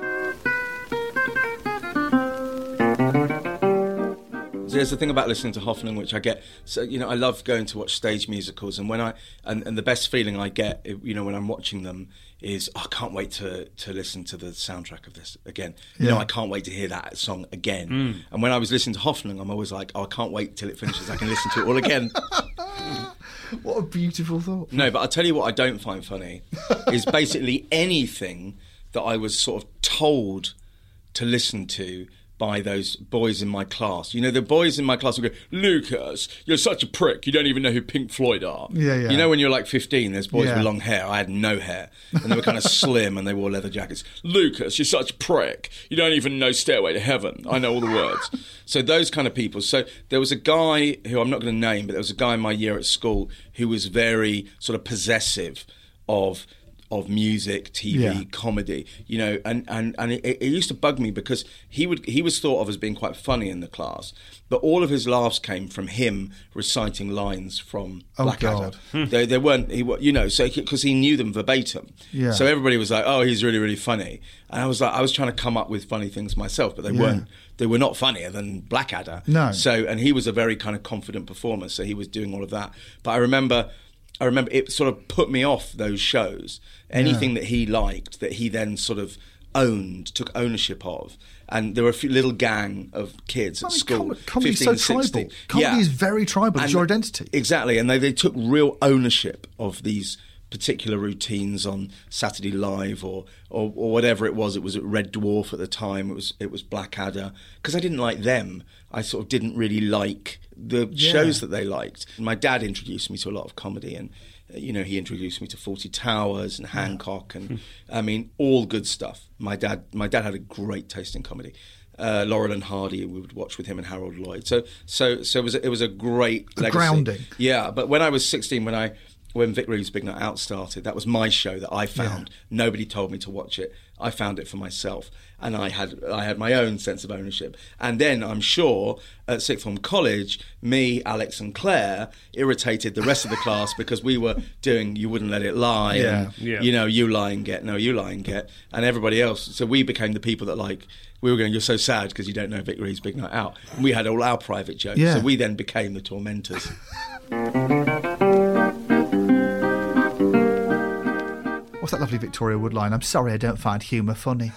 There's the thing about listening to Hoffnung, which I get. So you know, I love going to watch stage musicals, and when I and, and the best feeling I get, you know, when I'm watching them is oh, I can't wait to to listen to the soundtrack of this again. You Yeah. know, I can't wait to hear that song again. Mm. And when I was listening to Hoffnung, I'm always like, oh, I can't wait till it finishes. I can listen to it all again. What a beautiful thought. No, but I'll tell you what I don't find funny is basically anything that I was sort of told to listen to by those boys in my class. You know, the boys in my class would go, Lucas, you're such a prick, you don't even know who Pink Floyd are. Yeah, yeah. You know when you're like fifteen, there's boys Yeah. with long hair. I had no hair. And they were kind of slim and they wore leather jackets. Lucas, you're such a prick. You don't even know Stairway to Heaven. I know all the words. So those kind of people. So there was a guy who I'm not going to name, but there was a guy in my year at school who was very sort of possessive of of music, T V, Yeah. comedy, you know, and, and, and it, it used to bug me because he would he was thought of as being quite funny in the class, but all of his laughs came from him reciting lines from Oh, Blackadder. God. They, they weren't, he, wa- you know, so because he knew them verbatim. Yeah. So everybody was like, oh, he's really, really funny. And I was like, I was trying to come up with funny things myself, but they Yeah. weren't. They were not funnier than Blackadder. No. So, and he was a very kind of confident performer, so he was doing all of that. But I remember... I remember it sort of put me off those shows. Anything that he liked, that he then sort of owned, took ownership of. And there were a few little gang of kids at I mean, school, com- comedy is fifteen so and sixteen. tribal. Comedy Yeah. is very tribal. It's And- your identity. Exactly, and they, they took real ownership of these particular routines on Saturday Live or, or or whatever it was. It was at Red Dwarf at the time. It was it was Blackadder. Because I didn't like them. I sort of didn't really like the Yeah. shows that they liked. My dad introduced me to a lot of comedy, and uh, you know, he introduced me to Fawlty Towers and Hancock, and I mean, all good stuff. My dad, my dad had a great taste in comedy. Uh, Laurel and Hardy, we would watch with him and Harold Lloyd. So, so, so it was a, it was a great A legacy. grounding. Yeah, but when I was sixteen, when I when Vic Reeves' Big Night Out started, that was my show that I found. Yeah. Nobody told me to watch it. I found it for myself, and I had I had my own sense of ownership. And then I'm sure at Sixth Form College, me, Alex, and Claire irritated the rest of the class because we were doing You Wouldn't Let It Lie, Yeah. and Yeah. you know, You Lie and Get, no, You Lie and Get, and everybody else. So we became the people that like. We were going, you're so sad because you don't know Vic Reeves' Big Night Out. And we had all our private jokes. Yeah. So we then became the tormentors. What's that lovely Victoria Wood line? I'm sorry I don't find humour funny.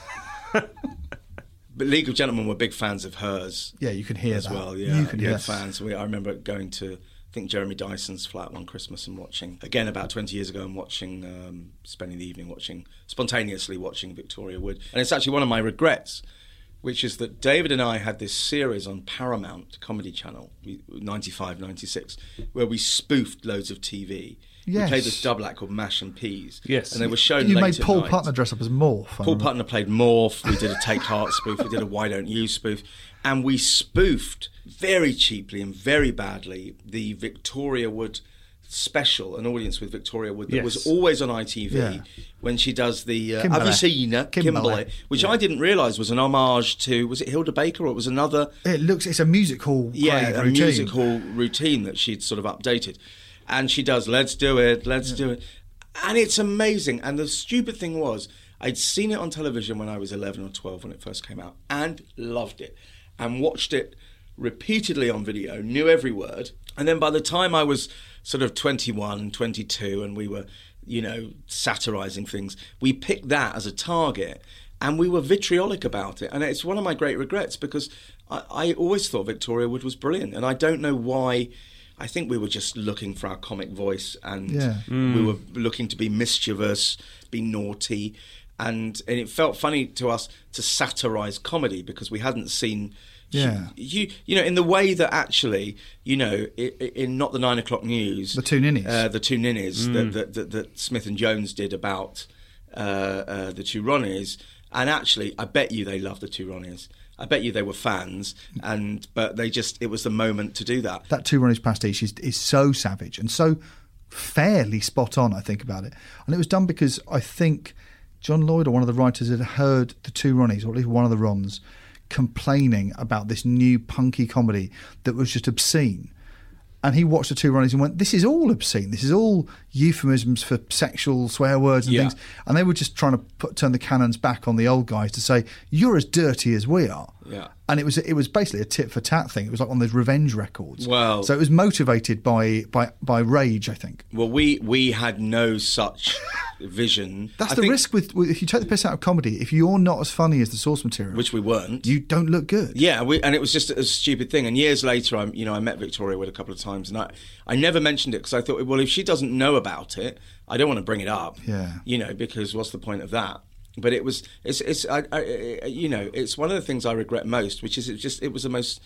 But League of Gentlemen were big fans of hers. Yeah, you can hear as that. well. Yeah, You can big hear- fans. We, I remember going to, I think, Jeremy Dyson's flat one Christmas and watching, again about twenty years ago, and watching, um, spending the evening watching, spontaneously watching Victoria Wood. And it's actually one of my regrets, which is that David and I had this series on Paramount Comedy Channel, we, ninety-five, ninety-six, where we spoofed loads of T V. Yes. We played this double act called Mash and Peas. Yes. And they were shown You late made at Paul night. Putner dress up as Morph. I Paul remember. Putner played Morph. We did a Take Heart spoof. We did a Why Don't You spoof. And we spoofed very cheaply and very badly the Victoria Wood special, An Audience with Victoria Wood, that Yes. was always on I T V Yeah. when she does the uh, Kimberly. Have You Seen Her? Kimberly. Kimberly, which I didn't realise was an homage to, was it Hilda Baker, or it was another... It looks, it's a music hall Yeah, grade a routine. music hall routine that she'd sort of updated. And she does Let's Do It, Let's Do It. And it's amazing. And the stupid thing was, I'd seen it on television when I was eleven or twelve when it first came out, and loved it. And watched it repeatedly on video, knew every word. And then by the time I was sort of twenty-one, twenty-two, and we were, you know, satirising things, we picked that as a target. And we were vitriolic about it. And it's one of my great regrets, because I, I always thought Victoria Wood was brilliant. And I don't know why. I think we were just looking for our comic voice, and Yeah. we were looking to be mischievous, be naughty. And, and it felt funny to us to satirise comedy, because we hadn't seen... Yeah. You, you know, in the way that actually, you know, in, in Not the Nine O'Clock News... The Two Ninnies. Uh, the Two Ninnies Mm. that, that, that, that Smith and Jones did about uh, uh, the Two Ronnies. And actually, I bet you they loved the Two Ronnies. I bet you they were fans, and but they just, it was the moment to do that. That Two Ronnies pastiche is, is so savage and so fairly spot on, I think, about it. And it was done because I think John Lloyd, or one of the writers, had heard the Two Ronnies, or at least one of the Rons, complaining about this new punky comedy that was just obscene. And he watched the Two Ronnies and went, this is all obscene. This is all euphemisms for sexual swear words and Yeah. things. And they were just trying to put, turn the cannons back on the old guys to say, you're as dirty as we are. Yeah. And it was it was basically a tit for tat thing. It was like one of those revenge records. Well- so it was motivated by by by rage, I think. Well, we we had no such vision. That's I the think- risk with, with if you take the piss out of comedy. If you're not as funny as the source material, which we weren't, you don't look good. Yeah, we, and it was just a stupid thing. And years later, I, you know, I met Victoria Wood a couple of times, and I, I never mentioned it because I thought, well, if she doesn't know about it, I don't want to bring it up. Yeah. You know, because what's the point of that? But it was, it's, it's, I, I, I, you know, it's one of the things I regret most, which is it just, it was the most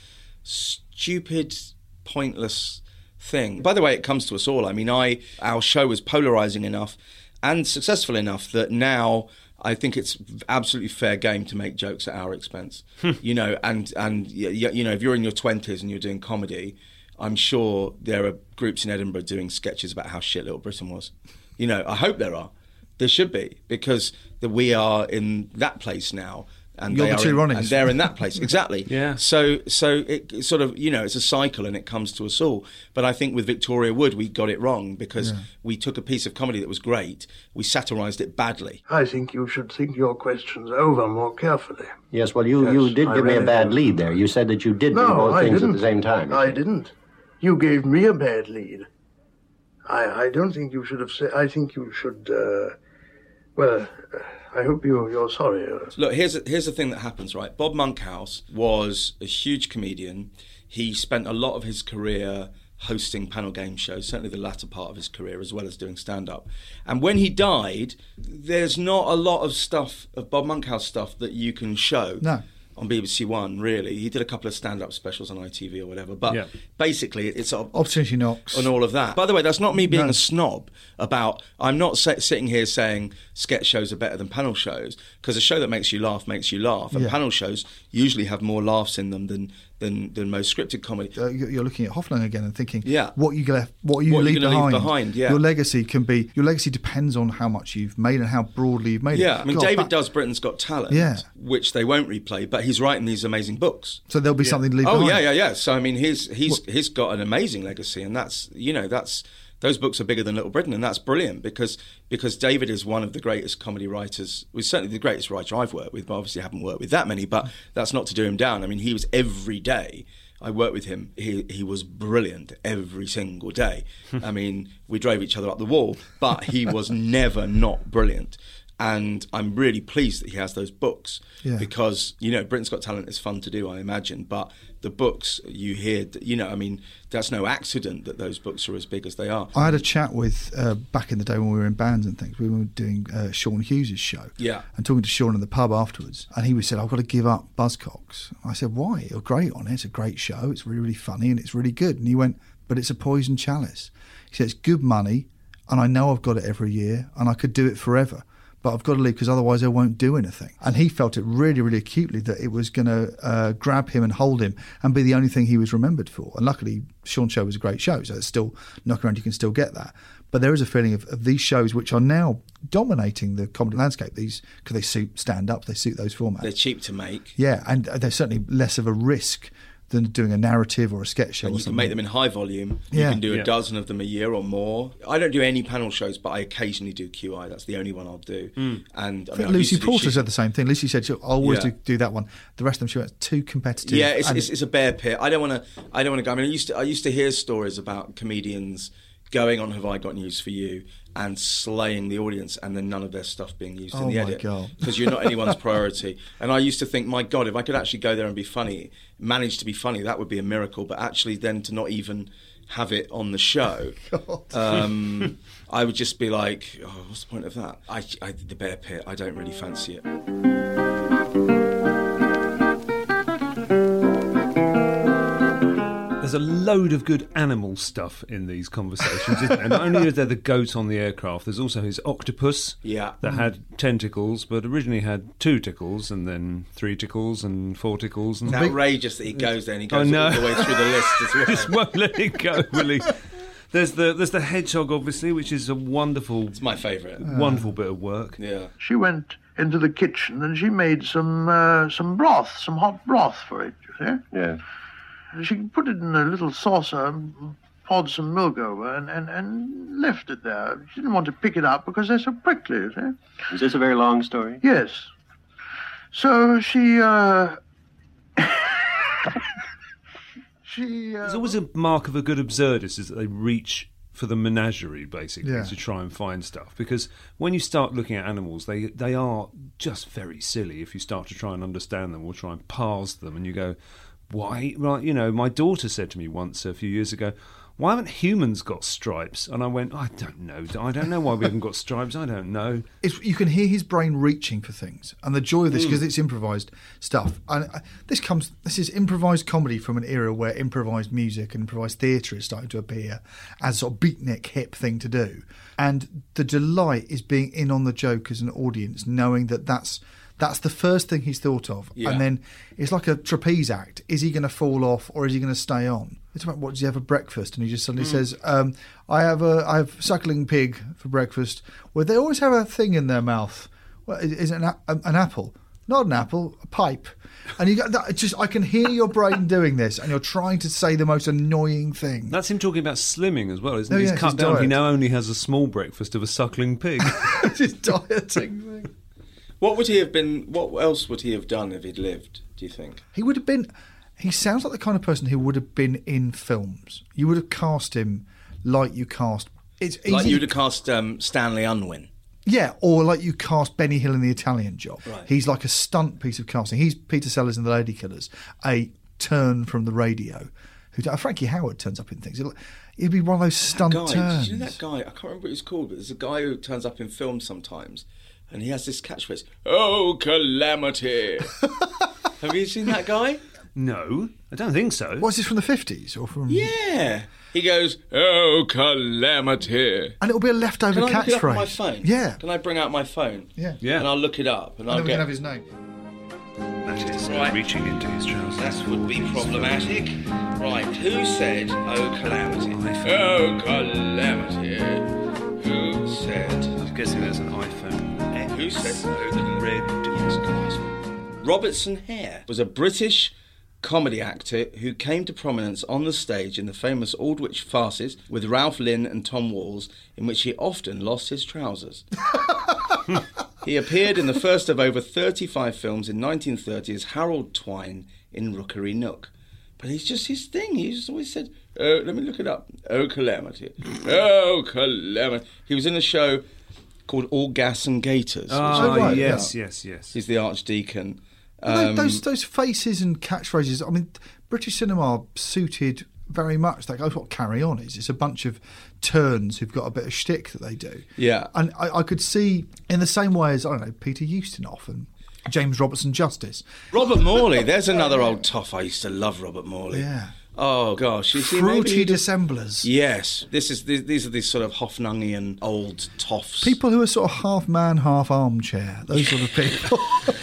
stupid, pointless thing. By the way, it comes to us all. I mean, I, our show was polarising enough and successful enough that now I think it's absolutely fair game to make jokes at our expense. You know, and and y- y- you know, if you're in your twenties and you're doing comedy, I'm sure there are groups in Edinburgh doing sketches about how shit Little Britain was. You know, I hope there are. There should be, because the, we are in that place now. And You're they the are Two in, Ronnies. and they're in that place. Exactly. Yeah. So so it, it sort of, you know, it's a cycle and it comes to us all. But I think with Victoria Wood, we got it wrong, because Yeah. we took a piece of comedy that was great, we satirised it badly. I think you should think your questions over more carefully. Yes, well, you, Yes, you did I give me a really bad do. lead there. You said that you did do No, both I things didn't. at the same time. I didn't. You gave me a bad lead. I, I don't think you should have said... I think you should... Uh, Well, uh, I hope you, you're sorry. Look, here's a, here's the thing that happens, right? Bob Monkhouse was a huge comedian. He spent a lot of his career hosting panel game shows, certainly the latter part of his career, as well as doing stand-up. And when he died, there's not a lot of stuff, of Bob Monkhouse stuff, that you can show. No. On B B C One, really. He did a couple of stand-up specials on I T V or whatever, but Yeah. basically it's sort of Opportunity knocks. and all of that. By the way, that's not me being No. a snob about, I'm not sit- sitting here saying sketch shows are better than panel shows, because a show that makes you laugh makes you laugh, and Yeah. panel shows usually have more laughs in them than than, than most scripted comedy. Uh, you- you're looking at Hoffling again and thinking, Yeah. what you left, what you What leave you're gonna leave behind. behind, yeah. Your legacy can be. Your legacy depends on how much you've made and how broadly you've made it. Yeah, I mean, God, David back- does Britain's Got Talent, Yeah. which they won't replay, but he's writing these amazing books. So there'll be something to leave Oh behind. yeah, yeah, yeah. So I mean, he's he's he's got an amazing legacy, and that's you know that's those books are bigger than Little Britain, and that's brilliant because because David is one of the greatest comedy writers. Well, certainly the greatest writer I've worked with, but obviously I haven't worked with that many. But that's not to do him down. I mean, he was every day. I worked with him. He he was brilliant every single day. I mean, we drove each other up the wall, but he was never not brilliant. And I'm really pleased that he has those books Yeah. because, you know, Britain's Got Talent is fun to do, I imagine, but the books you hear, you know, I mean, that's no accident that those books are as big as they are. I had a chat with, uh, back in the day when we were in bands and things, we were doing uh, Sean Hughes' show. Yeah. And talking to Sean in the pub afterwards. And he was said, I've got to give up Buzzcocks. I said, why? You're great on it. It's a great show. It's really, really funny and it's really good. And he went, but it's a poison chalice. He said, it's good money and I know I've got it every year and I could do it forever. But I've got to leave because otherwise I won't do anything. And he felt it really, really acutely that it was going to uh, grab him and hold him and be the only thing he was remembered for. And luckily, Sean's show was a great show, so it's still, knock around, you can still get that. But there is a feeling of, of these shows which are now dominating the comedy landscape, these because they suit stand-up, they suit those formats. They're cheap to make. Yeah, and they're certainly less of a risk than doing a narrative or a sketch show. And or you can something. make them in high volume. Yeah. You can do a Yeah. dozen of them a year or more. I don't do any panel shows, but I occasionally do Q I. That's the only one I'll do. Mm. And I I mean, think I used Lucy to do Porter shoot- said the same thing. Lucy said, she'll always Yeah. do, do that one. The rest of them, she went, too competitive. Yeah, it's, And- it's, it's a bear pit. I don't want to. I don't want to go. I mean, I used to. I used to hear stories about comedians going on Have I Got News for You and slaying the audience, and then none of their stuff being used Oh in the my edit God. because you're not anyone's priority. And I used to think, my God, if I could actually go there and be funny, manage to be funny, that would be a miracle. But actually, then to not even have it on the show, um, I would just be like, oh, what's the point of that? I, I, the bear pit. I don't really fancy it. There's a load of good animal stuff in these conversations, isn't there? Not only is there the goat on the aircraft, there's also his octopus Yeah. that had tentacles, but originally had two tickles, and then three tickles, and four tickles. And It's outrageous that he goes there and he goes I know. all the way through the list as well. Just won't let it go, will he? There's the there's the hedgehog, obviously, which is a wonderful. It's my favourite. Wonderful bit of work. Yeah. She went into the kitchen and she made some uh, some broth, some hot broth for it, you see? Yeah. And she put it in a little saucer and poured some milk over and, and, and left it there. She didn't want to pick it up because they're so prickly, you see? Is this a very long story? Yes. So she, uh... she, uh... There's always a mark of a good absurdist is that they reach for the menagerie, basically, Yeah. to try and find stuff. Because when you start looking at animals, they they are just very silly if you start to try and understand them or try and parse them, and you go, why? Right, you know, my daughter said to me once a few years ago, why haven't humans got stripes? And I went, I don't know. I don't know why we haven't got stripes. I don't know. It's, you can hear his brain reaching for things, and the joy of this Mm. because it's improvised stuff. And I, this comes, this is improvised comedy from an era where improvised music and improvised theatre is starting to appear as a sort of beatnik hip thing to do. And the delight is being in on the joke as an audience, knowing that that's that's the first thing he's thought of, Yeah. and then it's like a trapeze act. Is he going to fall off or is he going to stay on? It's about what does he have for breakfast, and he just suddenly Mm. says, um, "I have a I have suckling pig for breakfast." Well, they always have a thing in their mouth. Well, is is it an, a- an apple? Not an apple, a pipe. And you got that. It's just I can hear your brain doing this, and you're trying to say the most annoying thing. That's him talking about slimming as well, isn't Oh, it? yeah, He's it's cut his down. He diet. now only has a small breakfast of a suckling pig. It's his dieting thing. What would he have been? What else would he have done if he'd lived? Do you think? He would have been. He sounds like the kind of person who would have been in films. You would have cast him like you cast. It's easy. Like you'd have cast um, Stanley Unwin. Yeah, or like you cast Benny Hill in The Italian Job. Right. He's like a stunt piece of casting. He's Peter Sellers in The Ladykillers, a turn from the radio. Who Frankie Howard turns up in things. It'll, it'd be one of those stunt guy, turns. Do you know that guy? I can't remember what he's called, but there's a guy who turns up in films sometimes, and he has this catchphrase, "Oh, calamity." Have you seen that guy? No, I don't think so. What's this, from the fifties or from? Yeah. He goes, "Oh, calamity." And it'll be a leftover Can I look it up on catchphrase. my phone? Yeah. Can I bring out my phone? Yeah. Yeah. And I'll look it up. And, And I'll then we get... can have his name. That is Right. reaching into his trousers. That would be problematic. Right, who said, "Oh, calamity"? Oh, calamity. Who said... I'm guessing there's an iPhone. Who said, "Oh, the red disguise"? Robertson Hare was a British comedy actor who came to prominence on the stage in the famous Aldwych farces with Ralph Lynn and Tom Walls, in which he often lost his trousers. He appeared in the first of over thirty-five films in nineteen thirty as Harold Twine in Rookery Nook. But he's just his thing. He just always said, "Oh, let me look it up. Oh, calamity. Oh, calamity." He was in a show called All Gas and Gators. Oh, right, yes, yeah. yes, yes. He's the Archdeacon. Well, Um, those those faces and catchphrases. I mean, British cinema suited very much. That goes what Carry On is. It's a bunch of turns who've got a bit of shtick that they do. Yeah. And I, I could see in the same way as I don't know Peter Ustinov and James Robertson Justice. Robert Morley. There's another old toff. I used to love Robert Morley. Yeah. Oh gosh, you see, maybe Fruity he did- dissemblers. Yes, this is these are these sort of Hoffnungian old toffs. People who are sort of half man, half armchair. Those sort of people.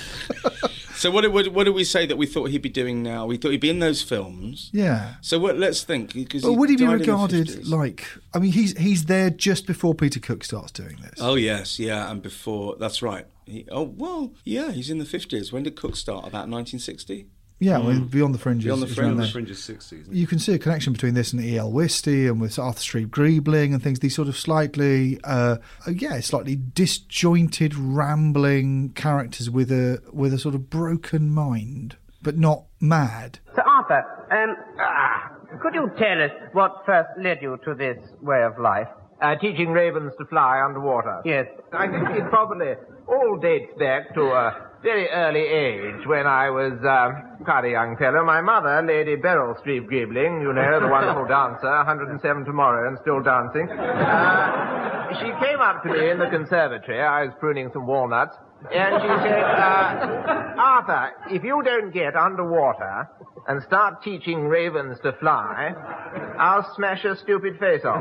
So what, what what do we say that we thought he'd be doing now? We thought he'd be in those films. Yeah. So what, let's think. Because But would he be died in the regarded fifties. like? I mean, he's he's there just before Peter Cook starts doing this. Oh yes, yeah, and before that's right. He, oh well, yeah, he's in the fifties. When did Cook start? About nineteen sixty. Yeah, well, Beyond the Fringes. Beyond the is around Fringes. there. The Fringes sixties. You can see a connection between this and E L Wisty and with Arthur Street Griebling and things. These sort of slightly, uh, uh, yeah, slightly disjointed, rambling characters with a with a sort of broken mind, but not mad. Sir Arthur, um, ah, could you tell us what first led you to this way of life? Uh, teaching ravens to fly underwater. Yes. I think it probably all dates back to a very early age when I was uh, quite a young fellow. My mother, Lady Beryl Street Griebling, you know, the wonderful dancer, one hundred and seven tomorrow and still dancing. Uh, she came up to me in the conservatory. I was pruning some walnuts. And she said, uh, "Arthur, if you don't get underwater and start teaching ravens to fly, I'll smash your stupid face off."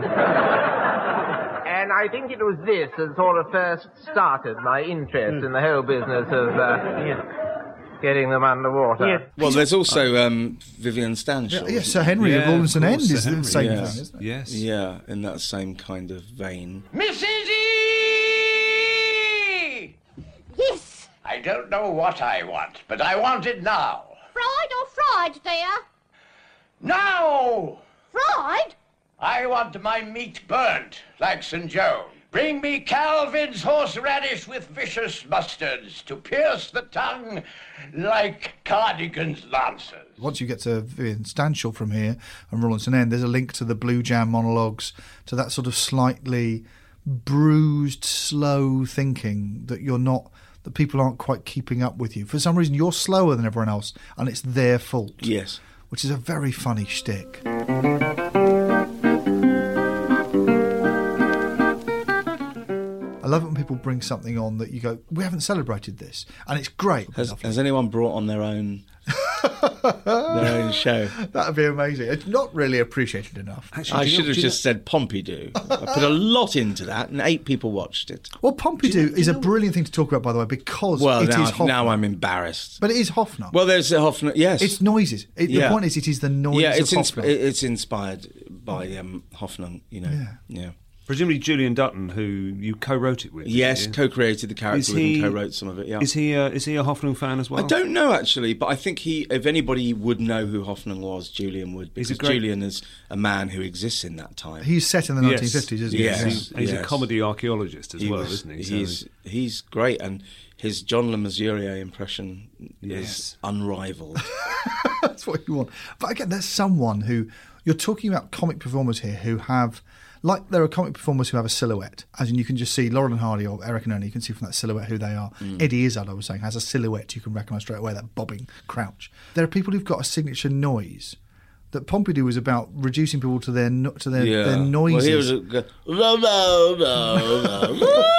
And I think it was this that sort of first started my interest in the whole business of uh, getting them underwater. Well, there's also um, Vivian Stanshall. Yeah, yeah, isn't Sir there? Henry of Yeah, of Rawlinson course, End Sir is the Henry. same Yes. thing, isn't it? Yes. Yeah, in that same kind of vein. Missus E! Yes. I don't know what I want, but I want it now. Fried or fried, dear? Now! Fried? I want my meat burnt, like Saint Joe. Bring me Calvin's horseradish with vicious mustards to pierce the tongue like Cardigan's lancers. Once you get to Vivian Stanshall from here and Rawlinson End, there's a link to the Blue Jam monologues, to that sort of slightly bruised, slow thinking that you're not, that people aren't quite keeping up with you. For some reason, you're slower than everyone else, and it's their fault. Yes. Which is a very funny shtick. I love it when people bring something on that you go, we haven't celebrated this, and it's great. Has, has anyone brought on their own their own show? That'd be amazing. It's not really appreciated enough. Actually, I should have just said Pompidou. I put a lot into that, and eight people watched it. Well, Pompidou is a brilliant thing to talk about, by the way, because Well, it now, is Hoffner. now I'm embarrassed. But it is Hoffner. Well, there's a Hoffner. Yes, It's noises. It, Yeah. The point is, it is the noise yeah, it's of insp- Hoffner. it's inspired by um, Hoffner. You know. Yeah. yeah. Presumably Julian Dutton, who you co-wrote it with. Yes, didn't you? co-created the character Is with he- and co-wrote some of it. Yeah. Is he a, is he a Hoffnung fan as well? I don't know actually, but I think he, if anybody would know who Hoffnung was, Julian would, He's because a great- Julian is a man who exists in that time. He's set in the nineteen fifties, isn't he? Yes, Yeah. He's, he's yes. a comedy archaeologist as He well, was- isn't he? So He's he's great, and his John Le Mesurier impression Yes. is unrivaled. That's what you want. But again, there's someone who, you're talking about comic performers here who have like there are comic performers who have a silhouette, as in you can just see Laurel and Hardy or Eric and Ernie, you can see from that silhouette who they are. Mm. Eddie Izzard, I was saying, has a silhouette you can recognise straight away, that bobbing crouch. There are people who've got a signature noise. That Pompidou was about reducing people to their no, to their, yeah. their noises. Well, he was a, no, no, no, no,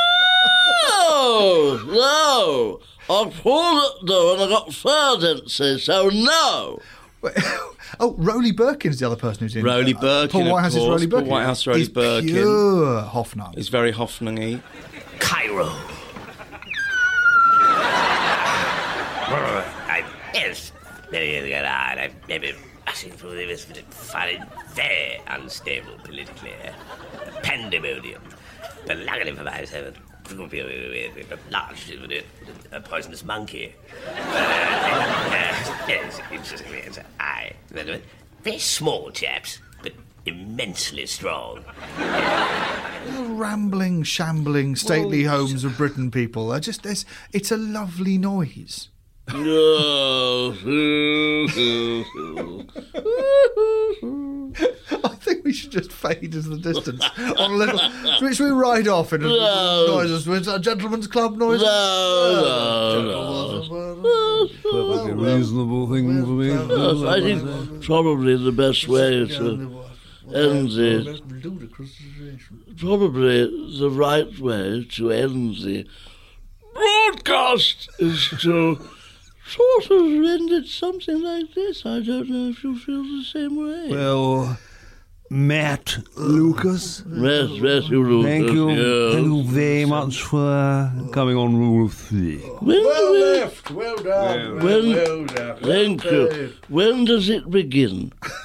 no, no. I pulled it down and I got fur density, so no. Oh, Rowley Birkin's the other person who's in. Rowley uh, Birkin, Paul Whitehouse's of course. Rowley Birkin. Paul Whitehouse, Rowley He's Birkin. pure Hoffnung. He's very Hoffnung-y. Cairo. I, yes, very good. I've maybe passing through this finding very unstable politically. Pandemonium. But luckily for myself, large, a poisonous monkey. Uh, yes, interestingly, it's I. Very small chaps, but immensely strong. Rambling, shambling, stately well, homes of Britain people. Are just this. It's a lovely noise. No. I think we should just fade into the distance on a little. Should we ride off in a no. noises? It's a gentleman's club noise. No, no, no. Perfectly reasonable thing for me. Yes, I think probably the best way to end the probably the right way to end the broadcast is to sort of end it something like this. I don't know if you feel the same way. Well, Matt Lucas. Yes, yes, you Lucas. Thank you, yes. thank you very much for coming on Rule of Three. When well we, left, well done, when, well done. Thank you. When does it begin?